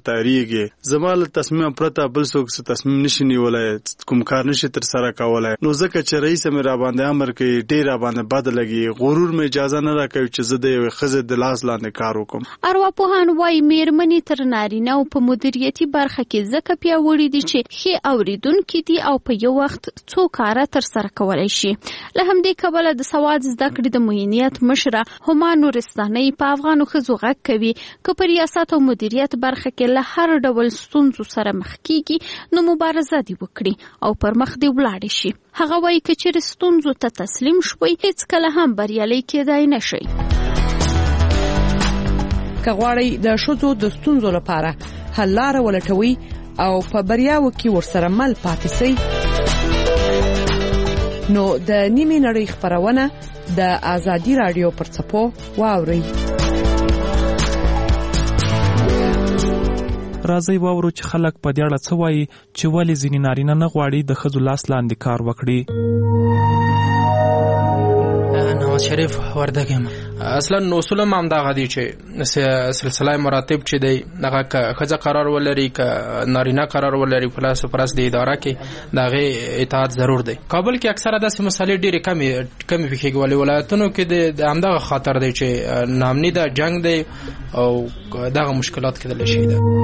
کیږي زمال تصمیم پرته بل څوک څه تصمیم نشي نیولای کوم کار نشي تر سره کولای نو ځکه چې رئیس مې را باندې امر کوي ډیر را باندې بد لګي غرور مې اجازه نه راکوي چې زه د یو خزه د لاس لاندې کار وکم. ارواپوهان وايي میرمنې تر نارینه او په مدیریتي برخه کې ځکه پیاوړي دي چې ښه اوریدونکي دي او په یو وخت څو کاره تر سره کولای شي. له همدې کبله د سواد زده کړې د معینیت مشره هما نورستاني په افغانو ښځو غږ کوي که په ریاست او مدیریت برخه کې له هر ډول ستونزو سره مخ کیږي نو مبارزه دې وکړي او پر مخ دې ولاړ شي. هغه وايي که چیرې ستونزو ته تسلیم شوي هیڅ کله هم بریالي کېدای نشي. که غواړئ د ښځو د ستونزو لپاره حل لاره ولټوي او په بریاوو کې ورسره مل پاتې شئ نو د نیمې نړۍ خبرونه د آزادي رادیو پر څپو واورئ. راځي واورو چې خلک په دې اړه څه وایي چې ولې ځینې نارینه نه غواړي د ښځو لاس لاندې کار وکړي. نواز شریف وردګم اصلا اصول هم دا غدي چې سلسله مراتب چې دی دغه خځه قرار ولري ک نارینه قرار ولري پلاس پرس د اداره کې دغه اطاعت ضرور دی. کابل کې اکثره داسې مسالې ډېرې کمی کمی فکرې ولې ولایتونو کې د همدغه خاطر دی چې نامني د جنگ دی او دغه مشکلات کېدل شي.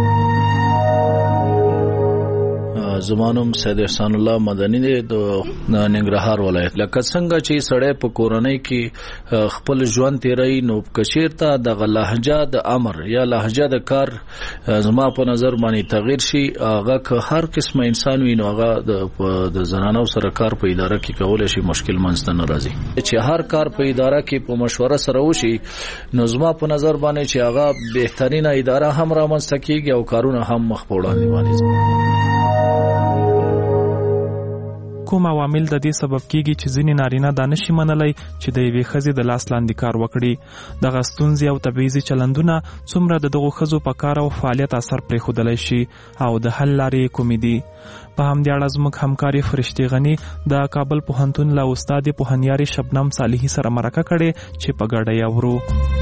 زمانم سید احسان الله مدني د ننګرهار ولایت لکه څنګه چې سړی په کورنۍ کې خپل ژوند تیري نو کشیرته د لهجه د امر یا لهجه د کار زما په نظر باندې تغییر شي هغه که هر قسمه انسان ویني هغه د زنانو سره کار په اداره کې کول شي مشکل منځته نه راځي چې هر کار په اداره کې په مشوره سره وشي نو زما په نظر باندې چې هغه بهترینه اداره هم رامنځته کیږي او کارونه هم مخ په وړاندې باندې. کوم عوامل د دې سبب کیږي چې ځینې نارینه دا نشي منلای چې د یوې ښځې د لاس لاندې کار وکړي. دغه ستونزې او تبعیضي چلندونه څومره د دغو ښځو په کار او فعالیت اثر پرېښودلی شي او د حل لارې کومې دي. په همدې اړه زموږ همکارې فرشتې غني د کابل پوهنتون له استادې پوهنیارې شبنم صالحي سره مرکه کړې چې په ګډه یې اورو.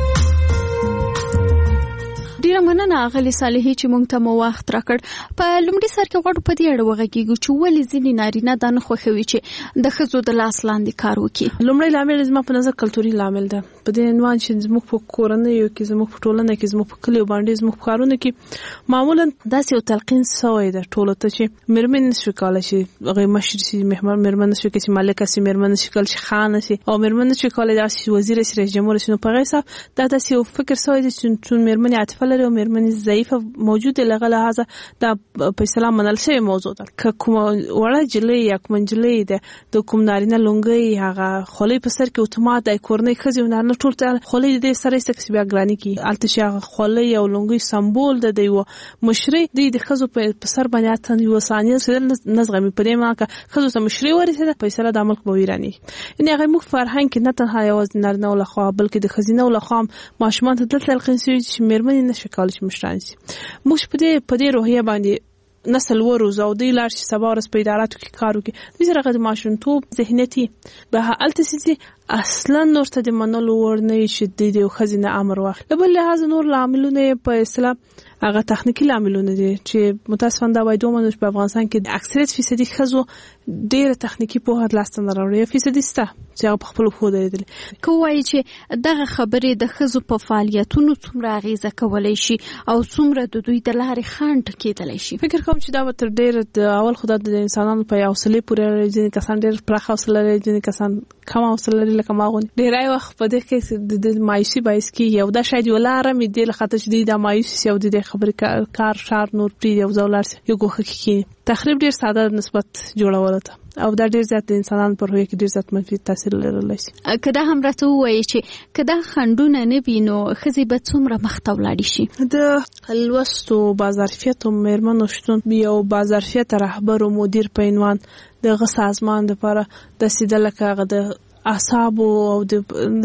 ډیره مننه اغلی صالحي چې مونږ ته مو وخت راکړ. په لومړي سر کې غواړو په دې اړه وغږیږو چې ولې ځینې نارینه دا نه خوښوي چې د ښځو د لاس لاندې کار وکړي. لومړی لامل زما په نظر کلتوري لامل ده. په دې عنوان چې زموږ په کورنیو کې زموږ په ټولنه کې زموږ په کلیو باندې زموږ په ښارونو کې معمولا داسې یو تلقین شوی ده ټولو ته چې میرمن نشي کولای شي هغه مشر شي محمد میرمن نشي کولای شي ملکه شي میرمن نشي کولای شي خان شي او میرمن نشي کولای شي وزیر شي رئیس جمهور شي. نو په غیسه دا داسې یو فکر شوی ده چې چون میرمن عاطفه لري او میرمن ضعیفه موجوده لغه لحاظه دا په اسلام منل شوی موضوع ده. که کوم وړه جلې یا کوم جلې ده د کوم نارینه لونګي هغه خولې په سر کې اتومات د کورنۍ خزي ونارنه ټول ته خولې د سره سکس بیا ګرانی کی الته شي خولې او لونګي سمبول د دیو مشري د خزو په سر باندې اتن یو ثانیه سره نزغمي په دې ما که خزو ته مشري ورسره په سره د ملک بویرانی ان هغه مخ فرهنګ کې نه تنها یوازې نارینه او لخوا بلکې د خزینه او لخوا ماشومان ته د تلقین چې میرمن نشي کولای شي مشران شي. موږ په دې په دې روحیه باندې نسل وروزو او د لار شي سبا ورځ په اداراتو کې کار وکړي. د زړه د ماشومتوب ذهنیتي به التسيتي اصلا نور ته د منلو ورنه شي د خزینه امر واخ بل لحاظ نور عاملونه په اسلام هغه تخنیکی عاملونه دي چې متاسفانه دا وایي دومره په افغانستان کې اکثریت فیصدي خزو ډېر تخنیکی په هر لاس نه راوړي فیصدي ستا چې هغه په خپل خو درېدل. کوي چې دغه خبرې د خزو په فعالیتونو څومره غیزه کولای شي او څومره د دوی د لارې خنډ کېدلی شي. فکر کوم چې دا به تر ډېر د اول خدای د انسانانو په حوصله پورې ځینې کسان ډېر پراخ حوصله لري ځینې کسان کم حوصله لري لکه ما غوښتل ډېرای وخت په دې کې د مایوسي باعث کې یو دا شاید ولاره مې دې لخته چې د مایوسي او د خبرې کار شار نور پری یو ځولار یو ګوخه کې تخریب ډېر ساده نسبت جوړول ته او دا ډېر زیات انسانان پر هوی کې ډېر زیات منفي تاثیر لرلی شي. کدا هم راته وایي چې کدا خندونه نه وینو خزي به څومره مخته ولاړ شي. د لوستو بازارفیت او میرمنو شتون یو بازارفیت رهبر او مدیر په عنوان د غ سازمان لپاره د سیدلکه غ د اعصاب او د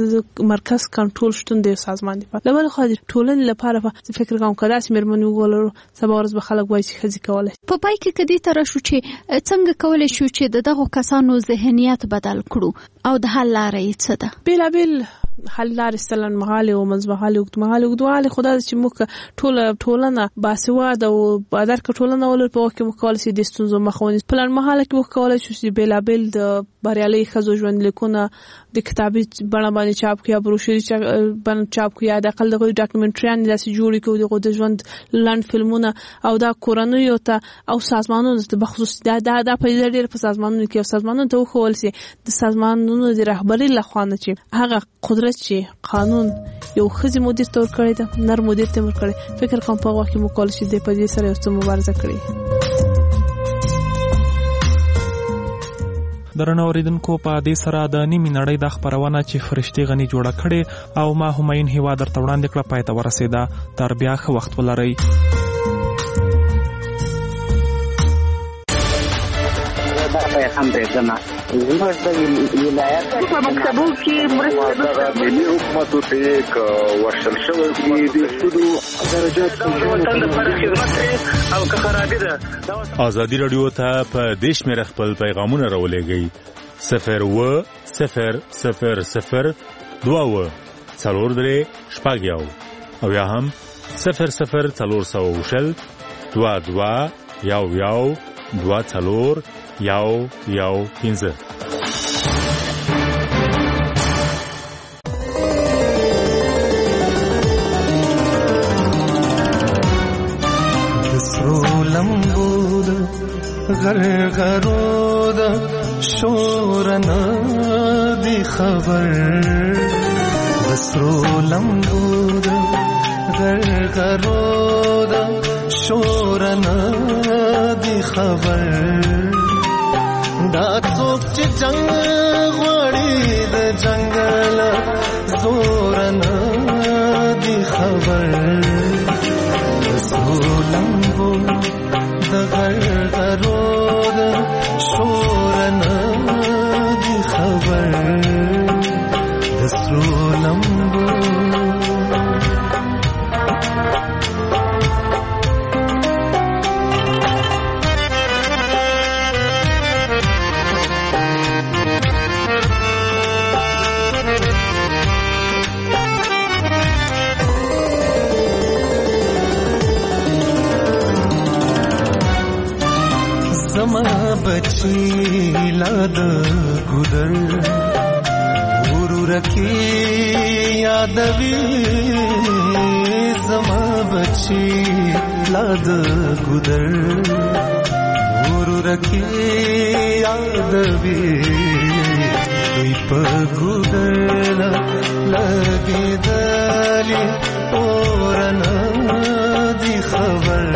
مرکز کنټرول شتون د سازمان دی. لبل خو د ټولن لپاره فکر کوم کدا چې مرمنو ګولرو سبا ورځ به خلک وایي چې خزي کوله. په پای کې کدي تر شو چې څنګه کولای شو چې دغه کسانو ذهنیت بدل کړو او د حل لارې څه ده؟ بلا بل حل لارې ستلن مهاله او منځمهاله او اوږدمهاله اوږدمهاله خدای چې موږ ټول ټولنه باسواده او بادر ټولنه ولر په وخت کې موږ کولای شو د ستونزو مخاوني پلان مهاله کې موږ کولای شو چې بلابل د بریالي خزو ژوند لیکونه د کتابي بڼه باندې چاپ کړي بروشوري باندې چاپ کړي د اقل دغه ډاکومنټریان داسې جوړ کړي دغه د ژوند لاند فلمونه او دا کورنۍ او ته او سازمانونو ته بخصوص دا د په ډېر په سازمانونو کې او سازمانونو ته خول سي د سازمانونو د رهبری لخوانه چې هغه قدرت چې قانون یو خزي مدیر تور کړی دا نر مدیر تور کړی فکر کوم په واقع مکول شي د پدې سره یو مبارزه کړي. درنو اوریدونکو په دې سره د نیمه نړۍ د خبرونه چې فرشتي غني جوړه کړي او ما هماین هوا درته وړاندې کړه پای ته ورسېده. تر بیا ښه وخت ولرئ. هم برېښنا زموږ د ولایت په مکتبو کې مرسته د ملي حکومت ته یک ورشل شوی دی د سودو درجات په خدمت او که خرابې ده. ازادي رادیو ته په دیش مې خپل پیغامونه راولېږئ صفر و صفر صفر صفر دوا و څلور درې شپږ یو او یا هم صفر صفر څلور سوه وشل دوا دوا یو یو دوا څلور یو یو پنځه. دسرو لمبود غرغرود شورنا دی خبر دسرو لمبود غرغرود شورنا دی خبر دا څوک چې جنگ غوړي د جنگل زور نه دی خبر سولمبو د غرغرو د شور نه دی خبر د سولمبو बची लाद गुदर गुरु रखी यादवी समा बची लाद गुदर गुरु रखी यादवी कोई पगुदर लगे दली और दी खबर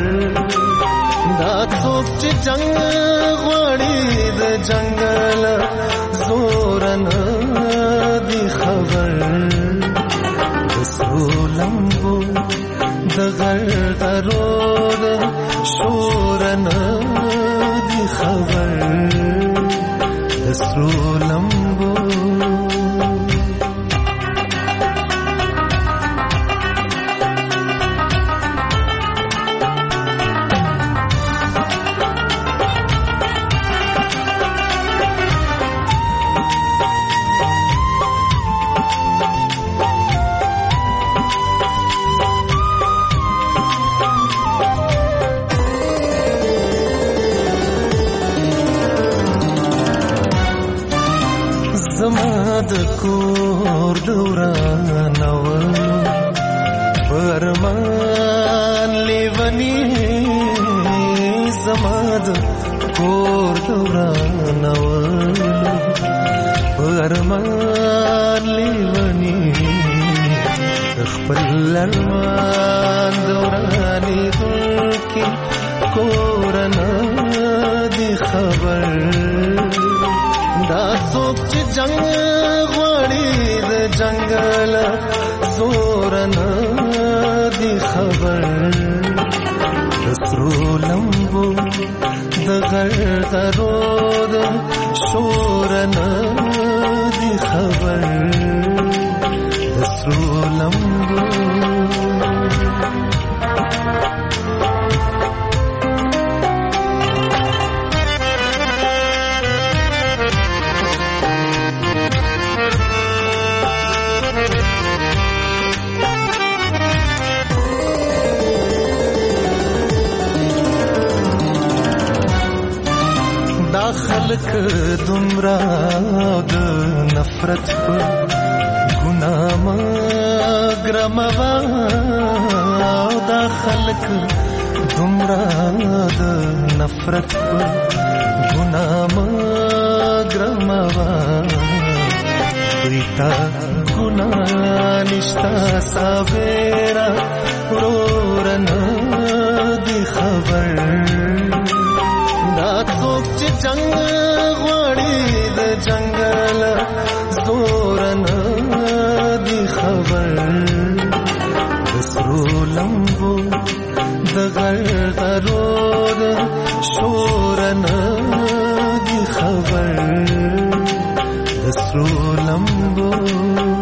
دا څوک چې جنگ غوړي د جنگل زور نه دی خبر د سولمبو د غرغرو د شور نه دی خبر د سولمبو زماد کور دوران نو فرمان لیونی زماد کور دوران نو فرمان لیونی خپل لرمان دورانی دلکی کورنا دی خبر دا څوک چې جنگ غوړي د جنگل زور نه دی خبر دسرو لمبو د غرغرو د شور نه دی خبر دسرو لمبو خلق دومره د نفرت په ګناه مګرموا دا خلق دومره د نفرت په ګناه مګرموا دویتا ګناه نشتا ساویرا ورورن دی خبر دا څوک چې جنگ غواړي د جنگل زورن دی خبر د سرو لمبو د غرغرو شورن دی خبر د سرو لمبو